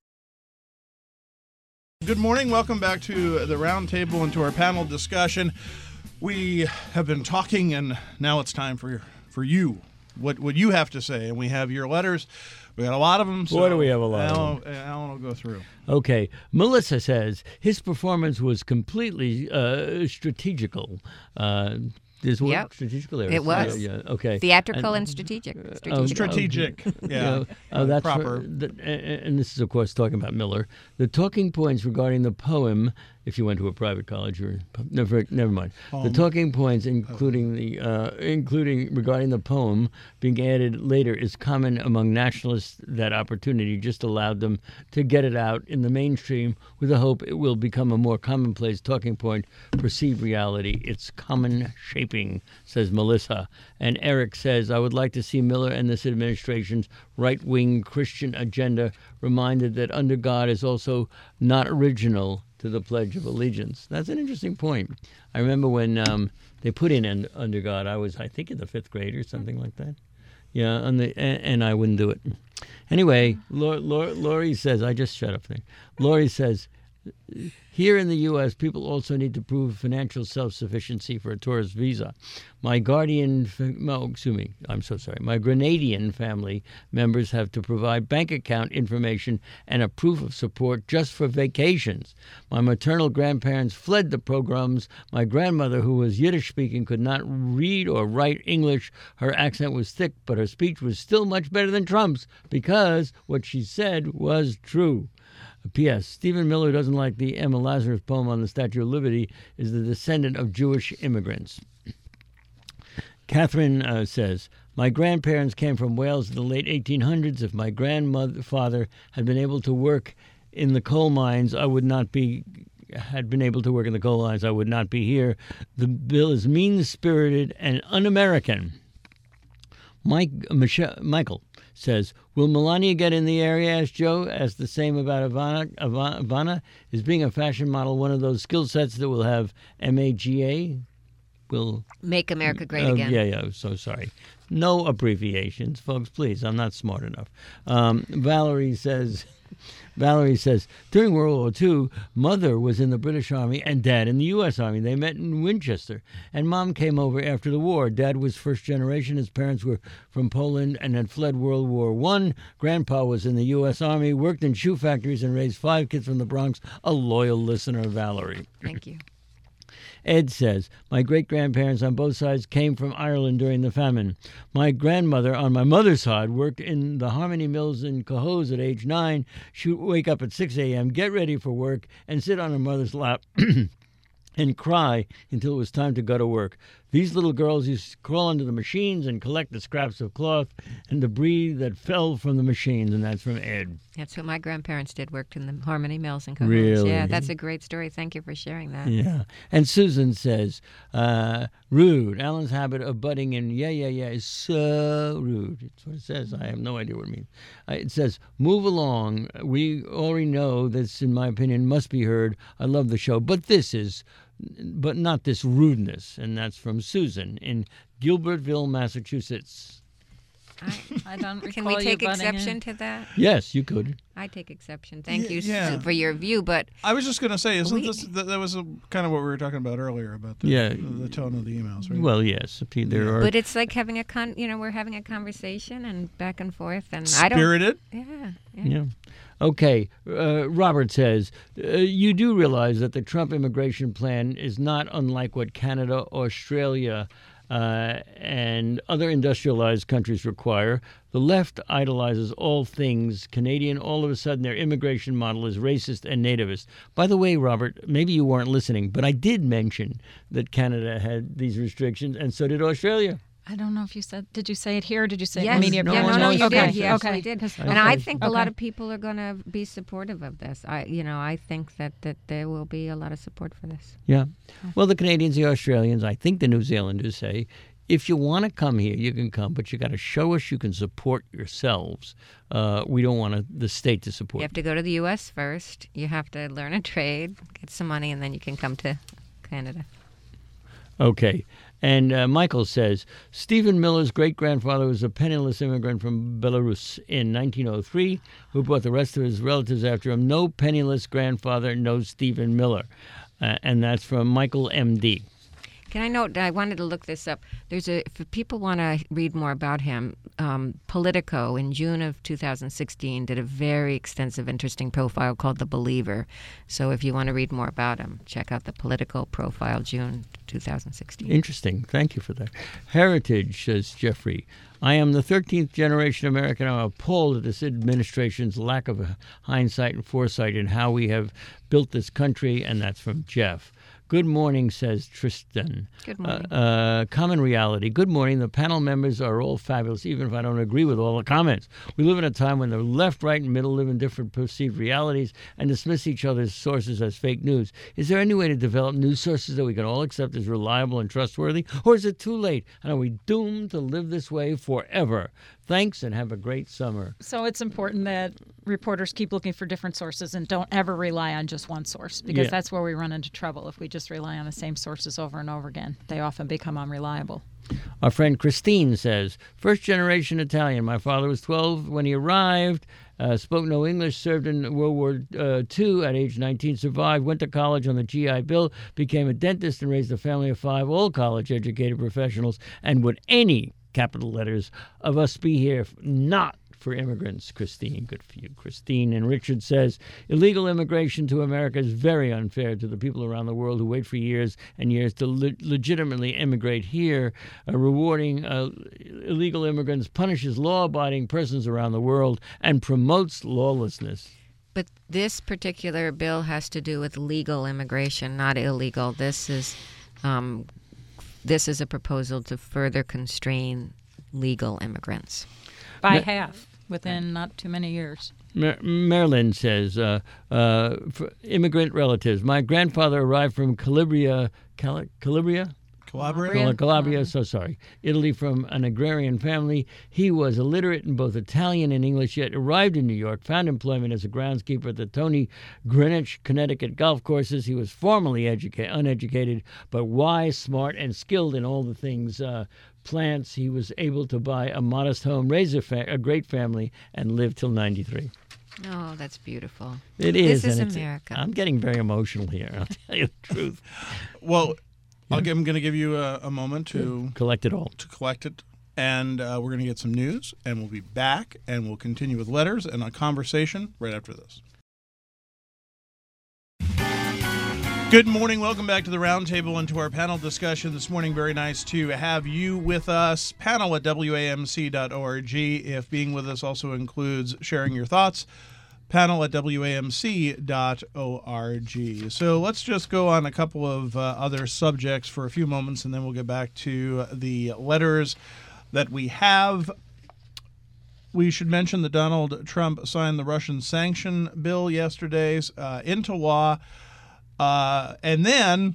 [SPEAKER 1] Good morning. Welcome back to the round table and to our panel discussion. We have been talking, and now it's time for for you. What what you have to say, and we have your letters. We got a lot of them. So
[SPEAKER 2] Boy, do we have a lot
[SPEAKER 1] Alan,
[SPEAKER 2] of them.
[SPEAKER 1] Alan will go through.
[SPEAKER 2] Okay. Melissa says his performance was completely uh, strategical. Uh, There's one
[SPEAKER 4] Yep.
[SPEAKER 2] strategical there.
[SPEAKER 4] It was.
[SPEAKER 2] Yeah, yeah, okay.
[SPEAKER 4] Theatrical
[SPEAKER 2] And-
[SPEAKER 4] and strategic.
[SPEAKER 2] Oh,
[SPEAKER 4] Strategic.
[SPEAKER 1] Strategic. Yeah.
[SPEAKER 2] Oh, that's
[SPEAKER 1] proper.
[SPEAKER 2] For, the, and and this is, of course, talking about Miller. The talking points regarding the poem, if you went to a private college or never, never mind. The
[SPEAKER 1] Poem.
[SPEAKER 2] talking points, including the, uh, including regarding the poem being added later, is common among nationalists. That opportunity just allowed them to get it out in the mainstream, with the hope it will become a more commonplace talking point. Perceived reality, it's common shaping, says Melissa. And Eric says, I would like to see Miller and this administration's right-wing Christian agenda reminded that under God is also not original to the Pledge of Allegiance. That's an interesting point. I remember when um, they put in un- under God, I was, I think, in the fifth grade or something like that. Yeah, on the, and, and I wouldn't do it. Anyway, Lori, Lori, Lori says, I just shut up there. Lori says, here in the U S, people also need to prove financial self-sufficiency for a tourist visa. My guardian, no, excuse me, I'm so sorry. My Grenadian family members have to provide bank account information and a proof of support just for vacations. My maternal grandparents fled the pogroms. My grandmother, who was Yiddish-speaking, could not read or write English. Her accent was thick, but her speech was still much better than Trump's because what she said was true. P S. Stephen Miller doesn't like the Emma Lazarus poem on the Statue of Liberty, is the descendant of Jewish immigrants. Catherine uh, says, my grandparents came from Wales in the late eighteen hundreds. If my grandfather had been able to work in the coal mines, I would not be had been able to work in the coal mines, I would not be here. The bill is mean-spirited and un-American. Mike, Michelle, Michael says, will Melania get in the area, asked Joe, asked the same about Ivana. Ivana. Ivana, is being a fashion model one of those skill sets that will have M A G A? Will
[SPEAKER 4] Make America Great
[SPEAKER 2] uh,
[SPEAKER 4] Again.
[SPEAKER 2] Yeah, yeah, so sorry. No abbreviations, folks, please. I'm not smart enough. Um, Valerie says... Valerie says, during World War Two, Mother was in the British Army and Dad in the U S Army. They met in Winchester, and Mom came over after the war. Dad was first generation. His parents were from Poland and had fled World War One. Grandpa was in the U S Army, worked in shoe factories, and raised five kids from the Bronx. A loyal listener, Valerie.
[SPEAKER 4] Thank you.
[SPEAKER 2] Ed says, my great-grandparents on both sides came from Ireland during the famine. My grandmother on my mother's side worked in the Harmony Mills in Cohoes at age nine. She would wake up at six a.m., get ready for work, and sit on her mother's lap and cry until it was time to go to work. These little girls used to crawl under the machines and collect the scraps of cloth and debris that fell from the machines, and that's from Ed.
[SPEAKER 4] That's what my grandparents did, worked in the Harmony Mills in Cohoes.
[SPEAKER 2] Really?
[SPEAKER 4] Yeah, that's a great story. Thank you for sharing that.
[SPEAKER 2] Yeah. And Susan says, uh, rude. Alan's habit of butting in, yeah, yeah, yeah, is so rude. It's what it says. I have no idea what it means. Uh, it says, move along. We already know this, in my opinion, must be heard. I love the show. But this is, but not this rudeness. And that's from Susan in Gilbertville, Massachusetts.
[SPEAKER 4] I,
[SPEAKER 3] I don't recall
[SPEAKER 4] Can we
[SPEAKER 3] you
[SPEAKER 4] take
[SPEAKER 3] butting
[SPEAKER 4] exception
[SPEAKER 3] in.
[SPEAKER 4] to that?
[SPEAKER 2] Yes, you could.
[SPEAKER 4] I take exception. Thank
[SPEAKER 1] Y-
[SPEAKER 4] you
[SPEAKER 1] yeah.
[SPEAKER 4] Sue, for your view, but
[SPEAKER 1] I was just going to say, isn't
[SPEAKER 4] We-
[SPEAKER 1] this that, that was a, kind of what we were talking about earlier about the,
[SPEAKER 2] Yeah.
[SPEAKER 1] the, the tone of the emails, right?
[SPEAKER 2] Well, yes. There are.
[SPEAKER 4] but it's like having a con. You know, we're having a conversation and back and forth, and I don't.
[SPEAKER 1] Spirited.
[SPEAKER 4] Yeah. yeah.
[SPEAKER 2] Yeah. Okay. Uh, Robert says, uh, you do realize that the Trump immigration plan is not unlike what Canada, Australia, uh, and other industrialized countries require. The left idolizes all things Canadian. All of a sudden, their immigration model is racist and nativist. By the way, Robert, maybe you weren't listening, but I did mention that Canada had these restrictions, and so did Australia.
[SPEAKER 3] I don't know if you said. Did you say it here? Or did you say it
[SPEAKER 4] Yes.
[SPEAKER 3] in the media?
[SPEAKER 2] No,
[SPEAKER 4] yeah, no, no, you
[SPEAKER 3] okay.
[SPEAKER 4] did. You
[SPEAKER 3] okay.
[SPEAKER 4] actually did.
[SPEAKER 3] Because-
[SPEAKER 4] And I
[SPEAKER 2] Okay.
[SPEAKER 4] think a lot
[SPEAKER 3] Okay.
[SPEAKER 4] of people are going to be supportive of this. I, you know, I think that, that there will be a lot of support for this.
[SPEAKER 2] Yeah. Well, the Canadians, the Australians, I think the New Zealanders say, if you want to come here, you can come, but you got to show us you can support yourselves. Uh, we don't want to, the state to support
[SPEAKER 4] You have to go to the U S first. You have to learn a trade, get some money, and then you can come to Canada.
[SPEAKER 2] Okay. And uh, Michael says, Stephen Miller's great-grandfather was a penniless immigrant from Belarus in nineteen oh three who brought the rest of his relatives after him. No penniless grandfather, no Stephen Miller. Uh, and that's from Michael M D.
[SPEAKER 4] Can I note, I wanted to look this up. There's a, if people want to read more about him, um, Politico in June of two thousand sixteen did a very extensive, interesting profile called The Believer. So if you want to read more about him, check out the Politico profile, June two thousand sixteen.
[SPEAKER 2] Interesting. Thank you for that. Heritage, says Jeffrey. I am the thirteenth generation American. I'm appalled at this administration's lack of hindsight and foresight in how we have built this country, and that's from Jeff. Good morning, says Tristan.
[SPEAKER 4] Good morning.
[SPEAKER 2] Uh, uh, common reality. Good morning. The panel members are all fabulous, even if I don't agree with all the comments. We live in a time when the left, right, and middle live in different perceived realities and dismiss each other's sources as fake news. Is there any way to develop news sources that we can all accept as reliable and trustworthy? Or is it too late? And are we doomed to live this way forever? Thanks, and have a great summer.
[SPEAKER 3] So it's important that reporters keep looking for different sources and don't ever rely on just one source, because
[SPEAKER 2] Yeah.
[SPEAKER 3] that's where we run into trouble if we just rely on the same sources over and over again. They often become unreliable.
[SPEAKER 2] Our friend Christine says, first generation Italian. My father was twelve when he arrived, uh, spoke no English, served in World War uh, Two at age nineteen, survived, went to college on the G I Bill, became a dentist, and raised a family of five, all college-educated professionals. And would any, capital letters, of us be here f- not for immigrants? Christine, good for you, Christine. And Richard says, illegal immigration to America is very unfair to the people around the world who wait for years and years to le- legitimately immigrate here. Uh, rewarding uh, illegal immigrants punishes law-abiding persons around the world and promotes lawlessness.
[SPEAKER 4] But this particular bill has to do with legal immigration, not illegal. This is um, this is a proposal to further constrain legal immigrants.
[SPEAKER 3] By
[SPEAKER 2] Ma-
[SPEAKER 3] half within not too many years.
[SPEAKER 2] Mar- Marilyn says, uh, uh, for immigrant relatives. My grandfather arrived from Calabria, Cal- Calabria?
[SPEAKER 1] Calabria?
[SPEAKER 3] Calabria.
[SPEAKER 2] Calabria, so sorry. Italy, from an agrarian family. He was illiterate in both Italian and English, yet arrived in New York, found employment as a groundskeeper at the Tony Greenwich, Connecticut golf courses. He was formerly educa- uneducated, but wise, smart, and skilled in all the things uh, plants. He was able to buy a modest home, raise a, fa- a great family, and live till ninety-three.
[SPEAKER 4] Oh, that's beautiful.
[SPEAKER 2] It is.
[SPEAKER 4] This is
[SPEAKER 2] and it's-
[SPEAKER 4] America.
[SPEAKER 2] I'm getting very emotional here, I'll tell you the truth.
[SPEAKER 1] Well, I'll, I'm going to give you a, a moment to
[SPEAKER 2] Collect it all.
[SPEAKER 1] to collect it, and uh, we're going to get some news, and we'll be back, and we'll continue with letters and a conversation right after this. Good morning. Welcome back to the Roundtable and to our panel discussion this morning. Very nice to have you with us. Panel at W A M C dot org. If being with us also includes sharing your thoughts, panel at W A M C dot org. So let's just go on a couple of uh, other subjects for a few moments, and then we'll get back to the letters that we have. We should mention that Donald Trump signed the Russian sanction bill yesterday uh, into law. Uh, and then,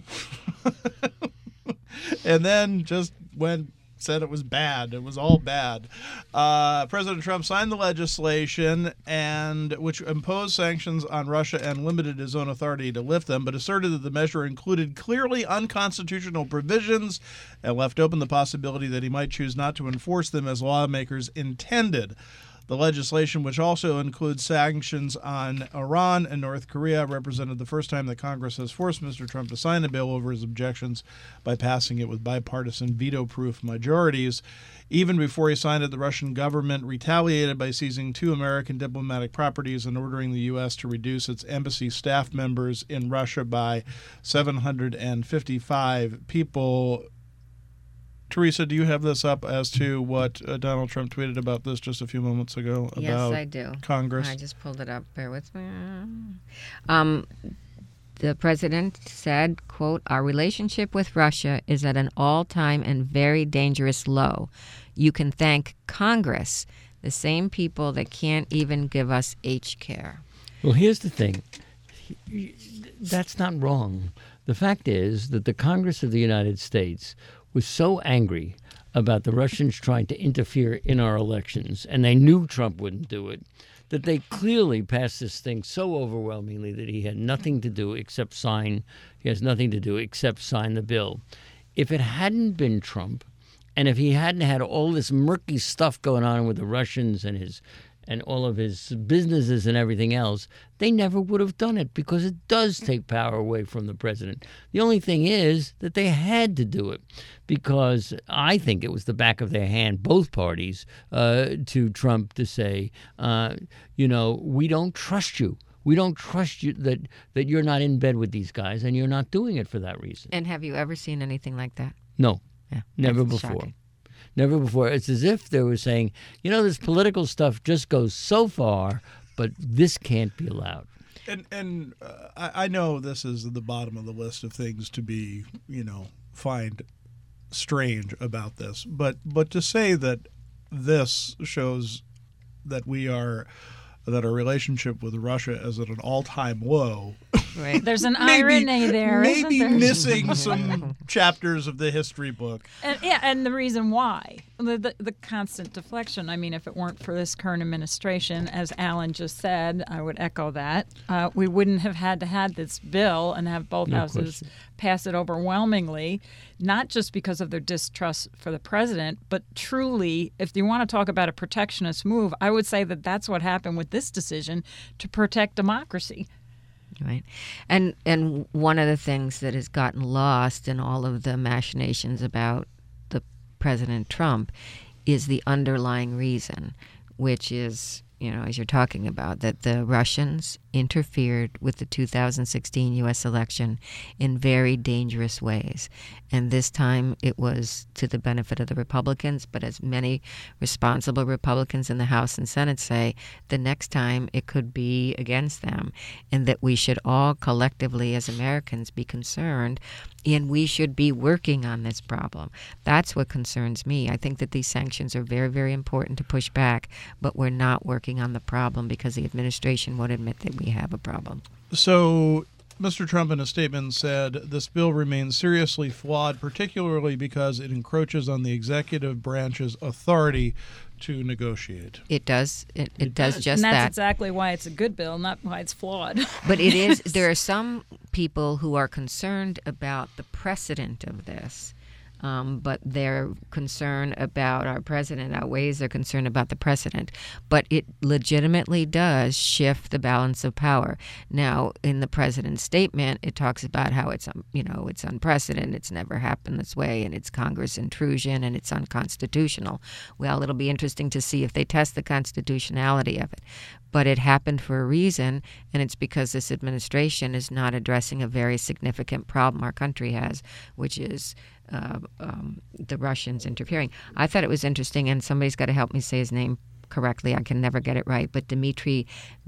[SPEAKER 1] and then just went, said it was bad. It was all bad. Uh, President Trump signed the legislation, and which imposed sanctions on Russia and limited his own authority to lift them, but asserted that the measure included clearly unconstitutional provisions and left open the possibility that he might choose not to enforce them as lawmakers intended. The legislation, which also includes sanctions on Iran and North Korea, represented the first time that Congress has forced Mister Trump to sign a bill over his objections by passing it with bipartisan veto-proof majorities. Even before he signed it, the Russian government retaliated by seizing two American diplomatic properties and ordering the U S to reduce its embassy staff members in Russia by seven hundred fifty-five people. Teresa, do you have this up as to what uh, Donald Trump tweeted about this just a few moments ago about
[SPEAKER 4] Yes, I do.
[SPEAKER 1] Congress?
[SPEAKER 4] I just pulled it up. Bear with me. Um, the president said, quote, "Our relationship with Russia is at an all-time and very dangerous low. You can thank Congress, the same people that can't even give us H care."
[SPEAKER 2] Well, here's the thing. That's not wrong. The fact is that the Congress of the United States was so angry about the Russians trying to interfere in our elections, and they knew Trump wouldn't do it, that they clearly passed this thing so overwhelmingly that he had nothing to do except sign. He has nothing to do except sign the bill. If it hadn't been Trump, and if he hadn't had all this murky stuff going on with the Russians and his and all of his businesses and everything else, they never would have done it, because it does take power away from the president. The only thing is that they had to do it because I think it was the back of their hand, both parties, uh, to Trump to say, uh, you know, we don't trust you. We don't trust you that, that you're not in bed with these guys, and you're not doing it for that reason.
[SPEAKER 4] And have you ever seen anything like that?
[SPEAKER 2] No,
[SPEAKER 4] Yeah,
[SPEAKER 2] never
[SPEAKER 4] that's
[SPEAKER 2] before.
[SPEAKER 4] shocking.
[SPEAKER 2] Never before. It's as if they were saying, you know, this political stuff just goes so far, but this can't be allowed.
[SPEAKER 1] And and uh, I, I know this is at the bottom of the list of things to be, you know, find strange about this, but but to say that this shows that we are that our relationship with Russia is at an all-time low.
[SPEAKER 4] Right.
[SPEAKER 3] There's an
[SPEAKER 1] maybe,
[SPEAKER 3] irony there,
[SPEAKER 1] maybe
[SPEAKER 3] isn't there?
[SPEAKER 1] missing some chapters of the history book.
[SPEAKER 3] And, yeah, and the reason why, the, the the constant deflection. I mean, if it weren't for this current administration, as Alan just said, I would echo that, uh, we wouldn't have had to have this bill and have both
[SPEAKER 2] No
[SPEAKER 3] houses
[SPEAKER 2] question.
[SPEAKER 3] pass it overwhelmingly, not just because of their distrust for the president, but truly, if you want to talk about a protectionist move, I would say that that's what happened with this decision to protect democracy.
[SPEAKER 4] Right. And and one of the things that has gotten lost in all of the machinations about the President Trump is the underlying reason, which is, you know, as you're talking about, that the Russians interfered with the two thousand sixteen U S election in very dangerous ways. And this time it was to the benefit of the Republicans, but as many responsible Republicans in the House and Senate say, the next time it could be against them, and that we should all collectively as Americans be concerned, and we should be working on this problem. That's what concerns me. I think that these sanctions are very, very important to push back, but we're not working on the problem because the administration won't admit that we have a problem.
[SPEAKER 1] So Mister Trump in a statement said this bill remains seriously flawed, particularly because it encroaches on the executive branch's authority to negotiate.
[SPEAKER 4] It does. It, it,
[SPEAKER 2] It
[SPEAKER 4] does,
[SPEAKER 2] does.
[SPEAKER 4] just
[SPEAKER 3] and that's
[SPEAKER 4] that.
[SPEAKER 3] exactly why it's a good bill, not why it's flawed.
[SPEAKER 4] But it is. There are some people who are concerned about the precedent of this. Um, but their concern about our president outweighs their concern about the precedent. But it legitimately does shift the balance of power. Now, in the president's statement, it talks about how it's, um, you know, it's unprecedented, it's never happened this way, and it's Congress intrusion, and it's unconstitutional. Well, it'll be interesting to see if they test the constitutionality of it. But it happened for a reason, and it's because this administration is not addressing a very significant problem our country has, which is uh, um, the Russians interfering. I thought it was interesting, and somebody's got to help me say his name correctly. I can never get it right, but Dmitry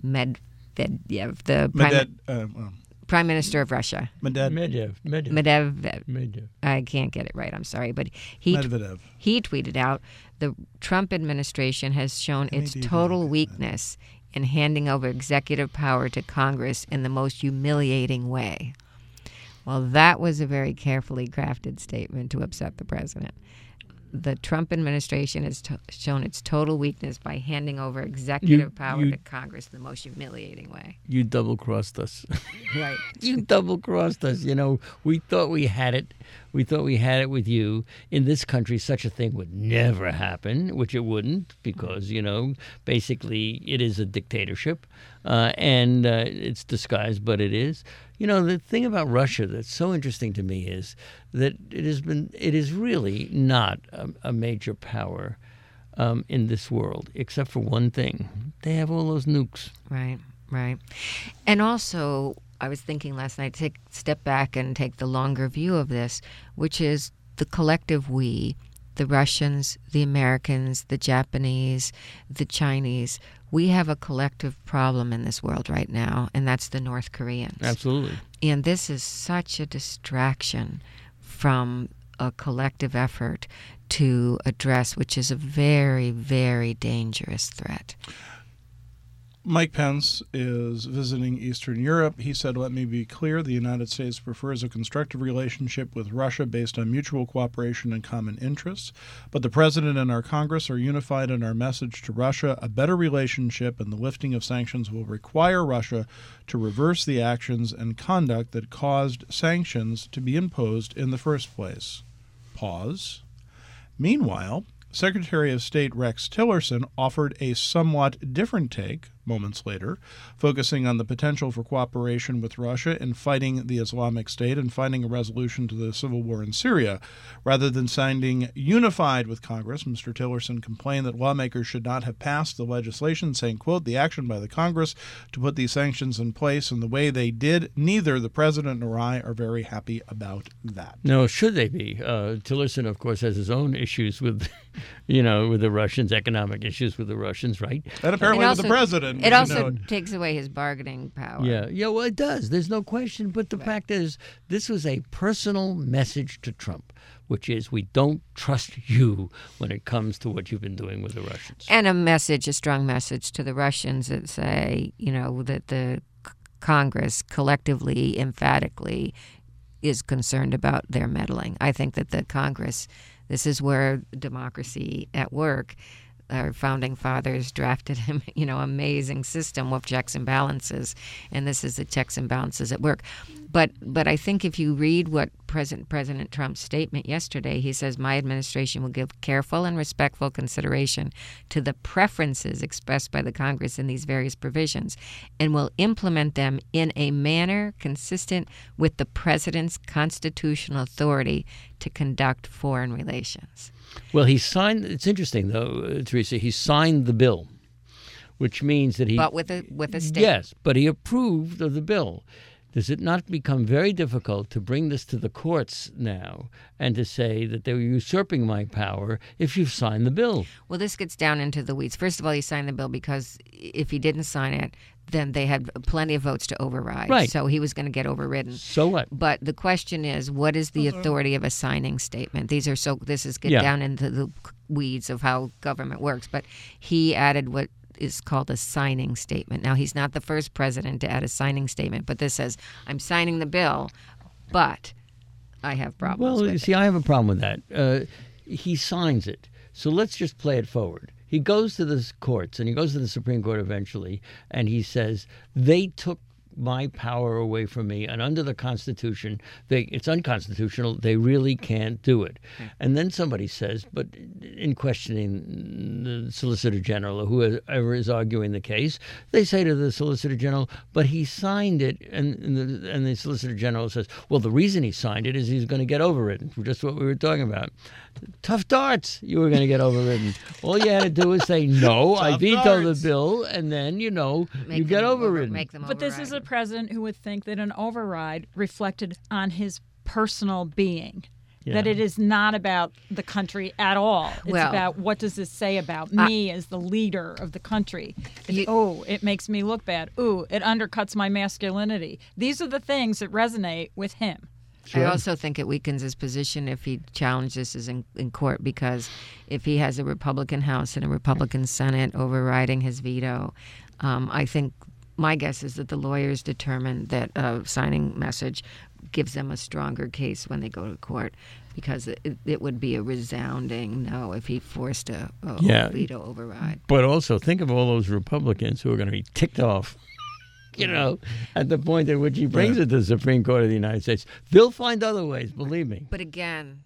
[SPEAKER 4] Medvedev, the prime,
[SPEAKER 1] Medved, uh, well,
[SPEAKER 4] prime minister of Russia.
[SPEAKER 1] Medved,
[SPEAKER 2] Medvedev. Medvedev.
[SPEAKER 4] Medvedev.
[SPEAKER 2] Medvedev.
[SPEAKER 4] I can't get it right. I'm sorry, but he
[SPEAKER 1] Medvedev.
[SPEAKER 4] he tweeted out the Trump administration has shown its
[SPEAKER 1] M A D V,
[SPEAKER 4] total
[SPEAKER 1] okay.
[SPEAKER 4] weakness in handing over executive power to Congress in the most humiliating way. Well, that was a very carefully crafted statement to upset the president. The Trump administration has to- shown its total weakness by handing over executive
[SPEAKER 2] You-
[SPEAKER 4] power
[SPEAKER 2] you-
[SPEAKER 4] to Congress in the most humiliating way.
[SPEAKER 2] You double-crossed us.
[SPEAKER 4] Right.
[SPEAKER 2] You double-crossed us. You know, we thought we had it. We thought we had it with you. In this country, such a thing would never happen, which it wouldn't, because, you know, basically it is a dictatorship, uh, and uh, it's disguised, but it is. You know, the thing about Russia that's so interesting to me is that it has been, it is really not a, a major power um, in this world, except for one thing. They have all those nukes.
[SPEAKER 4] Right, right. And also, I was thinking last night, take step back and take the longer view of this, which is the collective we, the Russians, the Americans, the Japanese, the Chinese. We have a collective problem in this world right now, and that's the North Koreans.
[SPEAKER 2] Absolutely.
[SPEAKER 4] And this is such a distraction from a collective effort to address, which is a very, very dangerous threat.
[SPEAKER 1] Mike Pence is visiting Eastern Europe. He said, "Let me be clear, the United States prefers a constructive relationship with Russia based on mutual cooperation and common interests. But the President and our Congress are unified in our message to Russia. A better relationship and the lifting of sanctions will require Russia to reverse the actions and conduct that caused sanctions to be imposed in the first place." Pause. Meanwhile, Secretary of State Rex Tillerson offered a somewhat different take moments later, focusing on the potential for cooperation with Russia in fighting the Islamic State and finding a resolution to the civil war in Syria. Rather than sounding unified with Congress, Mister Tillerson complained that lawmakers should not have passed the legislation, saying, quote, "The action by the Congress to put these sanctions in place in the way they did, neither the President nor I are very happy about that."
[SPEAKER 2] No, should they be? Uh, Tillerson, of course, has his own issues with, you know, with the Russians, economic issues with the Russians, right?
[SPEAKER 1] And apparently
[SPEAKER 4] It
[SPEAKER 1] with the
[SPEAKER 4] also-
[SPEAKER 1] President.
[SPEAKER 4] It
[SPEAKER 1] you
[SPEAKER 4] also
[SPEAKER 1] know,
[SPEAKER 4] takes away his bargaining power.
[SPEAKER 2] Yeah, yeah, well, it does. There's no question. But the fact is, this was a personal message to Trump, which is we don't trust you when it comes to what you've been doing with the Russians.
[SPEAKER 4] And a message, a strong message to the Russians that say, you know, that the c- Congress collectively, emphatically is concerned about their meddling. I think that the Congress, this is where democracy at work. Our founding fathers drafted him, you know, amazing system of checks and balances, and this is the checks and balances at work. But but I think if you read what President President Trump's statement yesterday, he says, "My administration will give careful and respectful consideration to the preferences expressed by the Congress in these various provisions, and will implement them in a manner consistent with the President's constitutional authority to conduct foreign relations."
[SPEAKER 2] Well, he signed, it's interesting, though, uh, Teresa, he signed the bill, which means that he...
[SPEAKER 4] But with a with a state.
[SPEAKER 2] Yes, but he approved of the bill. Does it not become very difficult to bring this to the courts now and to say that they were usurping my power if you've signed the bill?
[SPEAKER 4] Well, this gets down into the weeds. First of all, he signed the bill because if he didn't sign it, then they had plenty of votes to override.
[SPEAKER 2] Right.
[SPEAKER 4] So he was going to get overridden.
[SPEAKER 2] So what?
[SPEAKER 4] But the question is, what is the authority of a signing statement? These are so. This is get
[SPEAKER 2] Yeah.
[SPEAKER 4] down into the weeds of how government works. But he added what is called a signing statement. Now, he's not the first president to add a signing statement, but this says, I'm signing the bill, but I have problems
[SPEAKER 2] Well,
[SPEAKER 4] with
[SPEAKER 2] you
[SPEAKER 4] it.
[SPEAKER 2] see, I have a problem with that. Uh, he signs it. So let's just play it forward. He goes to the courts, and he goes to the Supreme Court eventually, and he says, they took my power away from me, and under the Constitution, they, it's unconstitutional. They really can't do it.
[SPEAKER 4] Okay.
[SPEAKER 2] And then somebody says, but in questioning the Solicitor General or whoever is arguing the case, they say to the Solicitor General, but he signed it, and, and, the, and the Solicitor General says, well, the reason he signed it is he's going to get overridden, just what we were talking about. Tough darts, you were going to get overridden. All you had to do is say, no, I
[SPEAKER 1] Tough
[SPEAKER 2] veto
[SPEAKER 1] darts.
[SPEAKER 2] the bill, and then, you know,
[SPEAKER 4] Make
[SPEAKER 2] you get
[SPEAKER 4] them over-
[SPEAKER 2] overridden.
[SPEAKER 4] make them
[SPEAKER 3] But this is a
[SPEAKER 4] override.
[SPEAKER 3] president who would think that an override reflected on his personal being.
[SPEAKER 2] Yeah.
[SPEAKER 3] That it is not about the country at all. It's
[SPEAKER 4] Well,
[SPEAKER 3] about what does this say about
[SPEAKER 4] I-
[SPEAKER 3] me as the leader of the country. It's,
[SPEAKER 4] You-
[SPEAKER 3] oh, it makes me look bad. Ooh, it undercuts my masculinity. These are the things that resonate with him.
[SPEAKER 2] Sure.
[SPEAKER 4] I also think it weakens his position if he challenges this in, in court, because if he has a Republican House and a Republican Senate overriding his veto, um, I think my guess is that the lawyers determine that a signing message gives them a stronger case when they go to court, because it, it would be a resounding no if he forced a, a
[SPEAKER 2] Yeah.
[SPEAKER 4] veto override.
[SPEAKER 2] But also, think of all those Republicans who are going to be ticked off, you know, at the point at which he brings
[SPEAKER 1] Yeah.
[SPEAKER 2] it to the Supreme Court of the United States. They'll find other ways, believe me.
[SPEAKER 4] But again,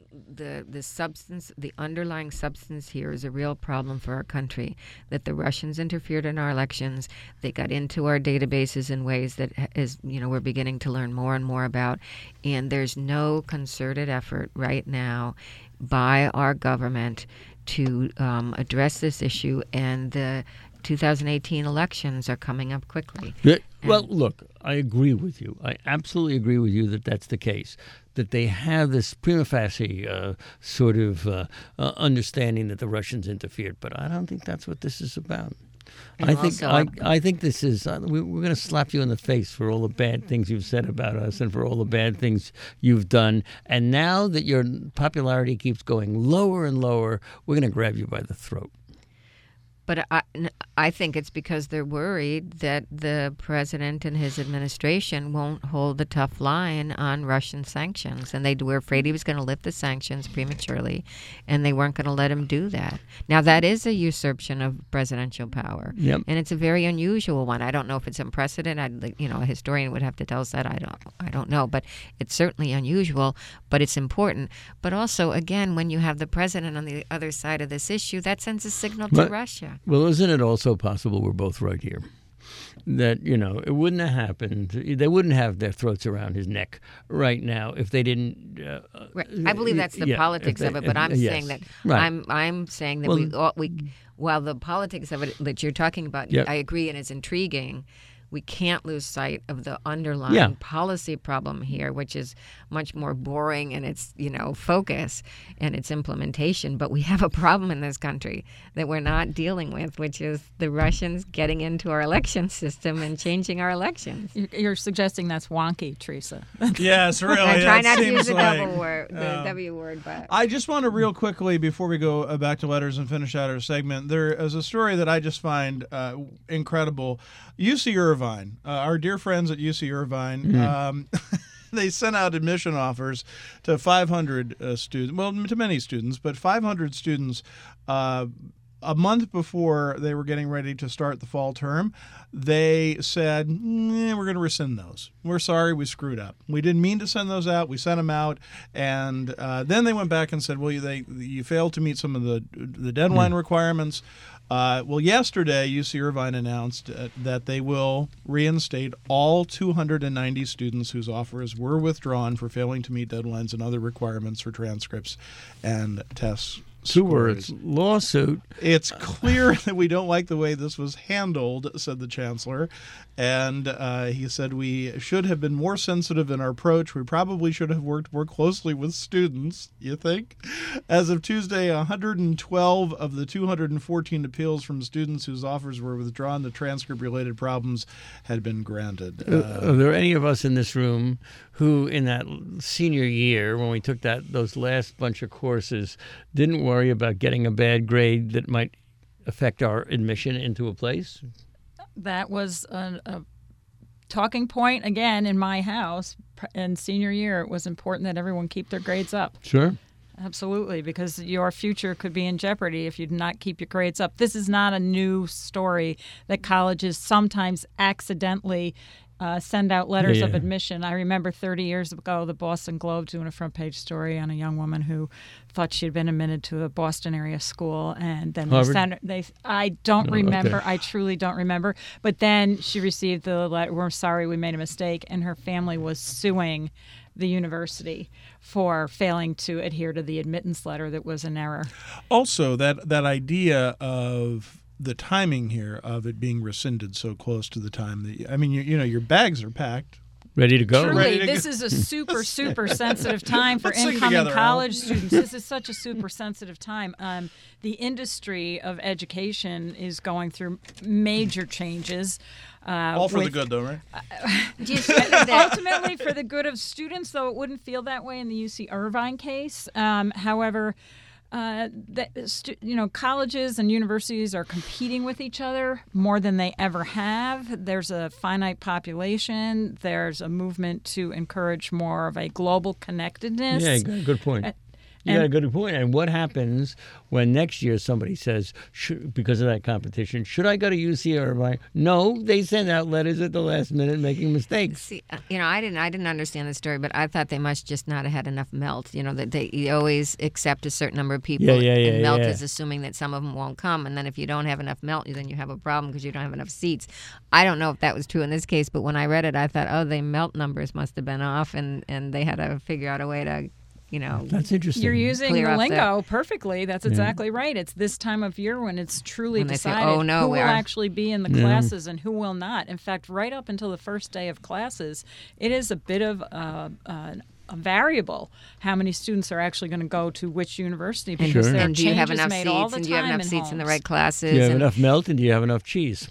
[SPEAKER 4] the the substance, the underlying substance here is a real problem for our country. That the Russians interfered in our elections. They got into our databases in ways that is, you know, we're beginning to learn more and more about. And there's no concerted effort right now by our government to um, address this issue. And the two thousand eighteen elections are coming up quickly.
[SPEAKER 2] Yeah, well, look, I agree with you. I absolutely agree with you that that's the case, that they have this prima facie uh, sort of uh, uh, understanding that the Russians interfered. But I don't think that's what this is about.
[SPEAKER 4] And
[SPEAKER 2] I think
[SPEAKER 4] also,
[SPEAKER 2] I,
[SPEAKER 4] uh,
[SPEAKER 2] I think this is uh, we, we're going to slap you in the face for all the bad things you've said about us and for all the bad things you've done. And now that your popularity keeps going lower and lower, we're going to grab you by the throat.
[SPEAKER 4] But I, I think it's because they're worried that the president and his administration won't hold the tough line on Russian sanctions. And they were afraid he was going to lift the sanctions prematurely, and they weren't going to let him do that. Now, that is a usurpation of presidential power.
[SPEAKER 2] Yep.
[SPEAKER 4] And it's a very unusual one. I don't know if it's unprecedented. I, you know, a historian would have to tell us that. I don't, I don't know. But it's certainly unusual, but it's important. But also, again, when you have the president on the other side of this issue, that sends a signal to
[SPEAKER 2] But-
[SPEAKER 4] Russia.
[SPEAKER 2] Well, isn't it also possible we're both right here? That, you know, it wouldn't have happened. They wouldn't have their throats around his neck right now if they didn't. Uh,
[SPEAKER 4] Right. I believe that's the
[SPEAKER 2] yeah,
[SPEAKER 4] politics
[SPEAKER 2] if
[SPEAKER 4] of
[SPEAKER 2] they-
[SPEAKER 4] it, but
[SPEAKER 2] if-
[SPEAKER 4] I'm
[SPEAKER 2] yes.
[SPEAKER 4] saying that
[SPEAKER 2] Right.
[SPEAKER 4] I'm I'm saying that
[SPEAKER 2] Well-
[SPEAKER 4] we ought, we while the politics of it that you're talking about,
[SPEAKER 2] Yep.
[SPEAKER 4] I agree and it's intriguing. We can't lose sight of the underlying
[SPEAKER 2] Yeah.
[SPEAKER 4] policy problem here, which is much more boring in its, you know, focus and its implementation. But we have a problem in this country that we're not dealing with, which is the Russians getting into our election system and changing our elections.
[SPEAKER 3] You're, you're suggesting that's wonky, Teresa.
[SPEAKER 1] Yes, really.
[SPEAKER 4] I try
[SPEAKER 1] that
[SPEAKER 4] not to use
[SPEAKER 1] seems
[SPEAKER 4] the
[SPEAKER 1] like,
[SPEAKER 4] double word, the
[SPEAKER 1] um,
[SPEAKER 4] W word, but
[SPEAKER 1] I just want to real quickly, before we go uh, back to letters and finish out our segment, there is a story that I just find uh, incredible. U C Irvine, uh, our dear friends at U C Irvine, um, they sent out admission offers to five hundred uh, students, well, to many students, but five hundred students uh, a month before they were getting ready to start the fall term. They said, "Nah, we're going to rescind those. We're sorry, we screwed up. We didn't mean to send those out. We sent them out." And uh, then they went back and said, well, you, they, you failed to meet some of the, the deadline requirements. Uh, well, yesterday, U C Irvine announced uh, that they will reinstate all two hundred ninety students whose offers were withdrawn for failing to meet deadlines and other requirements for transcripts and tests
[SPEAKER 2] Two words, lawsuit.
[SPEAKER 1] It's clear that we don't like the way this was handled, said the chancellor. And uh, he said we should have been more sensitive in our approach. We probably should have worked more closely with students, you think? As of Tuesday, one hundred twelve of the two hundred fourteen appeals from students whose offers were withdrawn, the transcript-related problems had been granted.
[SPEAKER 2] Uh,
[SPEAKER 1] Uh,
[SPEAKER 2] are there any of us in this room who, in that senior year, when we took that those last bunch of courses, didn't worry about getting a bad grade that might affect our admission into a place?
[SPEAKER 3] That was a, a talking point again in my house. In senior year, it was important that everyone keep their grades up.
[SPEAKER 2] Sure.
[SPEAKER 3] Absolutely, because your future could be in jeopardy if you do not keep your grades up. This is not a new story that colleges sometimes accidentally uh, send out letters
[SPEAKER 2] Yeah,
[SPEAKER 3] of
[SPEAKER 2] yeah.
[SPEAKER 3] admission. I remember thirty years ago, the Boston Globe doing a front page story on a young woman who thought she'd been admitted to a Boston area school, and then they
[SPEAKER 2] Harvard?
[SPEAKER 3] sent her, they. I don't
[SPEAKER 2] Oh,
[SPEAKER 3] remember.
[SPEAKER 2] okay.
[SPEAKER 3] I truly don't remember. But then she received the letter. We're sorry, we made a mistake, and her family was suing the university for failing to adhere to the admittance letter that was an error.
[SPEAKER 1] Also, that, that idea of the timing here of it being rescinded so close to the time that, I mean, you, you know, your bags are packed.
[SPEAKER 2] Ready to go?
[SPEAKER 1] Ready
[SPEAKER 3] Truly,
[SPEAKER 1] to
[SPEAKER 3] this
[SPEAKER 1] go.
[SPEAKER 3] is a super, super sensitive time for
[SPEAKER 1] Let's sing
[SPEAKER 3] incoming
[SPEAKER 1] together,
[SPEAKER 3] college
[SPEAKER 1] Al.
[SPEAKER 3] students. This is such a super sensitive time. Um, the industry of education is going through major changes. Uh,
[SPEAKER 1] All for the
[SPEAKER 3] with-
[SPEAKER 1] good, though, right?
[SPEAKER 4] Do you think that-
[SPEAKER 3] Ultimately, for the good of students, though it wouldn't feel that way in the U C Irvine case. Um, however, uh, that, stu- you know, colleges and universities are competing with each other more than they ever have. There's a finite population. There's a movement to encourage more of a global connectedness.
[SPEAKER 2] Yeah, good, good point.
[SPEAKER 3] Uh,
[SPEAKER 2] You got a
[SPEAKER 3] and-
[SPEAKER 2] good point. And what happens when next year somebody says, should, because of that competition, should I go to U C Irvine? No, they send out letters at the last minute making mistakes.
[SPEAKER 4] See, uh, you know, I didn't, I didn't understand the story, but I thought they must just not have had enough melt. You know, that they you always accept a certain number of people,
[SPEAKER 2] Yeah, yeah, yeah,
[SPEAKER 4] and melt
[SPEAKER 2] yeah.
[SPEAKER 4] is assuming that some of them won't come, and then if you don't have enough melt, then you have a problem because you don't have enough seats. I don't know if that was true in this case, but when I read it, I thought, oh, the melt numbers must have been off, and and they had to figure out a way to, you know,
[SPEAKER 2] That's interesting.
[SPEAKER 3] You're using
[SPEAKER 4] Clear
[SPEAKER 3] the
[SPEAKER 4] up
[SPEAKER 3] lingo perfectly. That's exactly right. It's this time of year when it's truly
[SPEAKER 4] When they say,
[SPEAKER 3] decided
[SPEAKER 4] "Oh, no,
[SPEAKER 3] who
[SPEAKER 4] we
[SPEAKER 3] will
[SPEAKER 4] are-"
[SPEAKER 3] actually be in the classes and who will not. In fact, right up until the first day of classes, it is a bit of uh, uh, a variable how many students are actually going to go to which university because
[SPEAKER 2] Sure.
[SPEAKER 3] there are
[SPEAKER 4] and do you have
[SPEAKER 3] changes
[SPEAKER 4] enough
[SPEAKER 3] made all
[SPEAKER 4] seats,
[SPEAKER 3] the
[SPEAKER 4] and do you have
[SPEAKER 3] time
[SPEAKER 4] enough seats in the
[SPEAKER 3] homes.
[SPEAKER 4] right classes?
[SPEAKER 2] Do you have
[SPEAKER 4] and
[SPEAKER 2] enough milk and do you have enough cheese?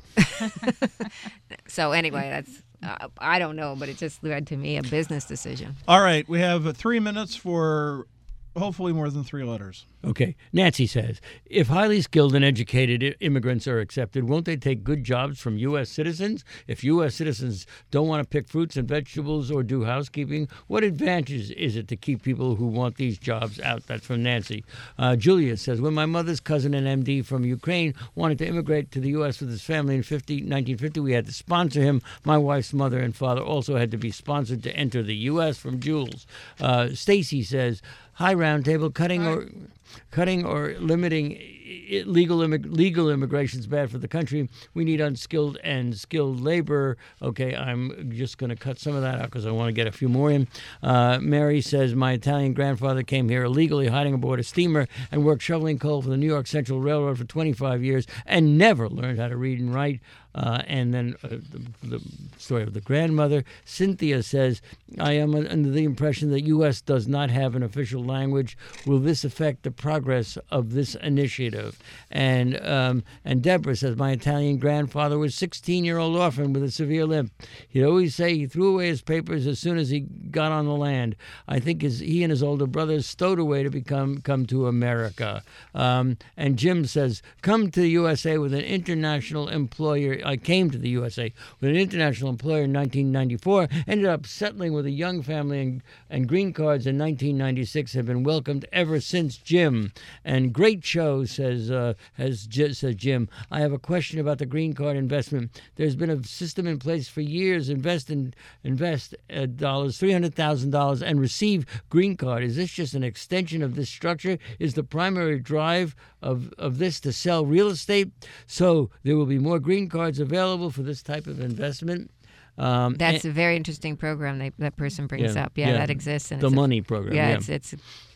[SPEAKER 4] so anyway, that's uh, I don't know, but it just led to me a business decision.
[SPEAKER 1] All right, we have three minutes for hopefully more than three letters.
[SPEAKER 2] Okay. Nancy says, if highly skilled and educated i- immigrants are accepted, won't they take good jobs from U S citizens? If U S citizens don't want to pick fruits and vegetables or do housekeeping, what advantage is it to keep people who want these jobs out? That's from Nancy. Uh, Julia says, when my mother's cousin, an M D from Ukraine, wanted to immigrate to the U S with his family in fifty, nineteen fifty, we had to sponsor him. My wife's mother and father also had to be sponsored to enter the U S from Jules. Uh, Stacy says, hi, Roundtable, cutting or cutting or limiting i- legal immig- legal immigration is bad for the country. We need unskilled and skilled labor. Okay, I'm just going to cut some of that out because I want to get a few more in. Uh, Mary says, my Italian grandfather came here illegally, hiding aboard a steamer, and worked shoveling coal for the New York Central Railroad for twenty-five years and never learned how to read and write. Uh, and then uh, the, the story of the grandmother. Cynthia says, I am under the impression that U S does not have an official language. Will this affect the progress of this initiative? And um, and Deborah says, my Italian grandfather was a sixteen-year-old orphan with a severe limp. He'd always say he threw away his papers as soon as he got on the land. I think his, he and his older brothers stowed away to become come to America. Um, and Jim says, come to the U S A with an international employer. I came to the U S A with an international employer in nineteen ninety-four, ended up settling with a young family, and, and green cards in nineteen ninety-six have been welcomed ever since, Jim. And great show, says uh, has says Jim. I have a question about the green card investment. There's been a system in place for years. Invest in invest uh, dollars, three hundred thousand dollars, and receive green card. Is this just an extension of this structure? Is the primary drive of of this to sell real estate? So there will be more green cards available for this type of investment. Um,
[SPEAKER 4] That's
[SPEAKER 2] and-
[SPEAKER 4] a very interesting program they, that person brings
[SPEAKER 2] Yeah,
[SPEAKER 4] up. Yeah,
[SPEAKER 2] yeah.
[SPEAKER 4] that exists. And
[SPEAKER 2] the
[SPEAKER 4] it's a-
[SPEAKER 2] money program.
[SPEAKER 4] Yeah,
[SPEAKER 2] Yeah,
[SPEAKER 4] it's it's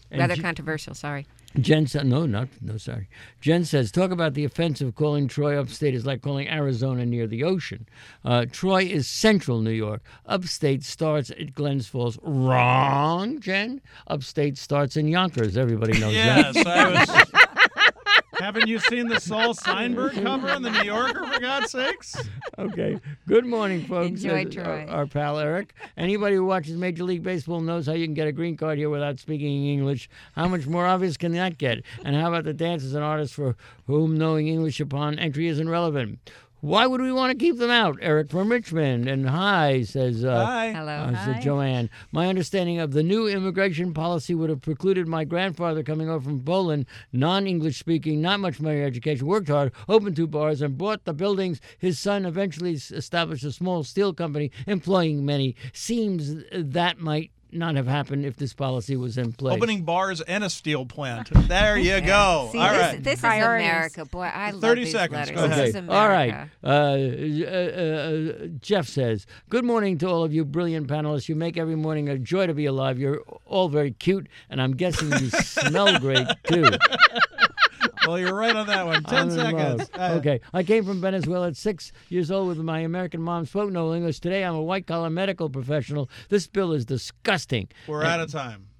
[SPEAKER 2] And
[SPEAKER 4] Rather
[SPEAKER 2] J-
[SPEAKER 4] controversial, sorry.
[SPEAKER 2] Jen said, no, not, no, sorry. Jen says, talk about the offense of calling Troy upstate is like calling Arizona near the ocean. Uh, Troy is central New York. Upstate starts at Glens Falls. Wrong, Jen. Upstate starts in Yonkers. Everybody knows that.
[SPEAKER 1] Yes, I was. Haven't you seen the Saul Steinberg cover in the New Yorker, for God's sakes?
[SPEAKER 2] Okay. Good morning, folks.
[SPEAKER 4] Enjoy
[SPEAKER 2] says
[SPEAKER 4] Troy.
[SPEAKER 2] Our, our pal Eric. Anybody who watches Major League Baseball knows how you can get a green card here without speaking English. How much more obvious can that get? And how about the dancers and artists for whom knowing English upon entry isn't relevant? Why would we want to keep them out? Eric from Richmond. And hi, says uh,
[SPEAKER 1] Hi.
[SPEAKER 4] Hello.
[SPEAKER 2] uh, said
[SPEAKER 3] Hi.
[SPEAKER 2] Joanne. My understanding of the new immigration policy would have precluded my grandfather coming over from Poland, non-English speaking, not much money education, worked hard, opened two bars, and bought the buildings. His son eventually s- established a small steel company, employing many. Seems that might not have happened if this policy was in place.
[SPEAKER 1] Opening bars and a steel plant. There you go.
[SPEAKER 4] See,
[SPEAKER 1] All
[SPEAKER 4] this,
[SPEAKER 1] right.
[SPEAKER 4] this is
[SPEAKER 3] Priorities.
[SPEAKER 4] America. Boy, I love
[SPEAKER 1] thirty
[SPEAKER 4] these
[SPEAKER 1] seconds.
[SPEAKER 4] letters.
[SPEAKER 1] Go ahead.
[SPEAKER 4] This is
[SPEAKER 2] Okay.
[SPEAKER 4] America.
[SPEAKER 2] All right. Uh, uh, uh, Jeff says, good morning to all of you brilliant panelists. You make every morning a joy to be alive. You're all very cute, and I'm guessing you smell great, too.
[SPEAKER 1] Well, you're right on that one. Ten
[SPEAKER 2] I'm in
[SPEAKER 1] seconds.
[SPEAKER 2] love.
[SPEAKER 1] Uh,
[SPEAKER 2] Okay. I came from Venezuela at six years old with my American mom, spoke no English. Today I'm a white-collar medical professional. This bill is disgusting.
[SPEAKER 1] We're out of time.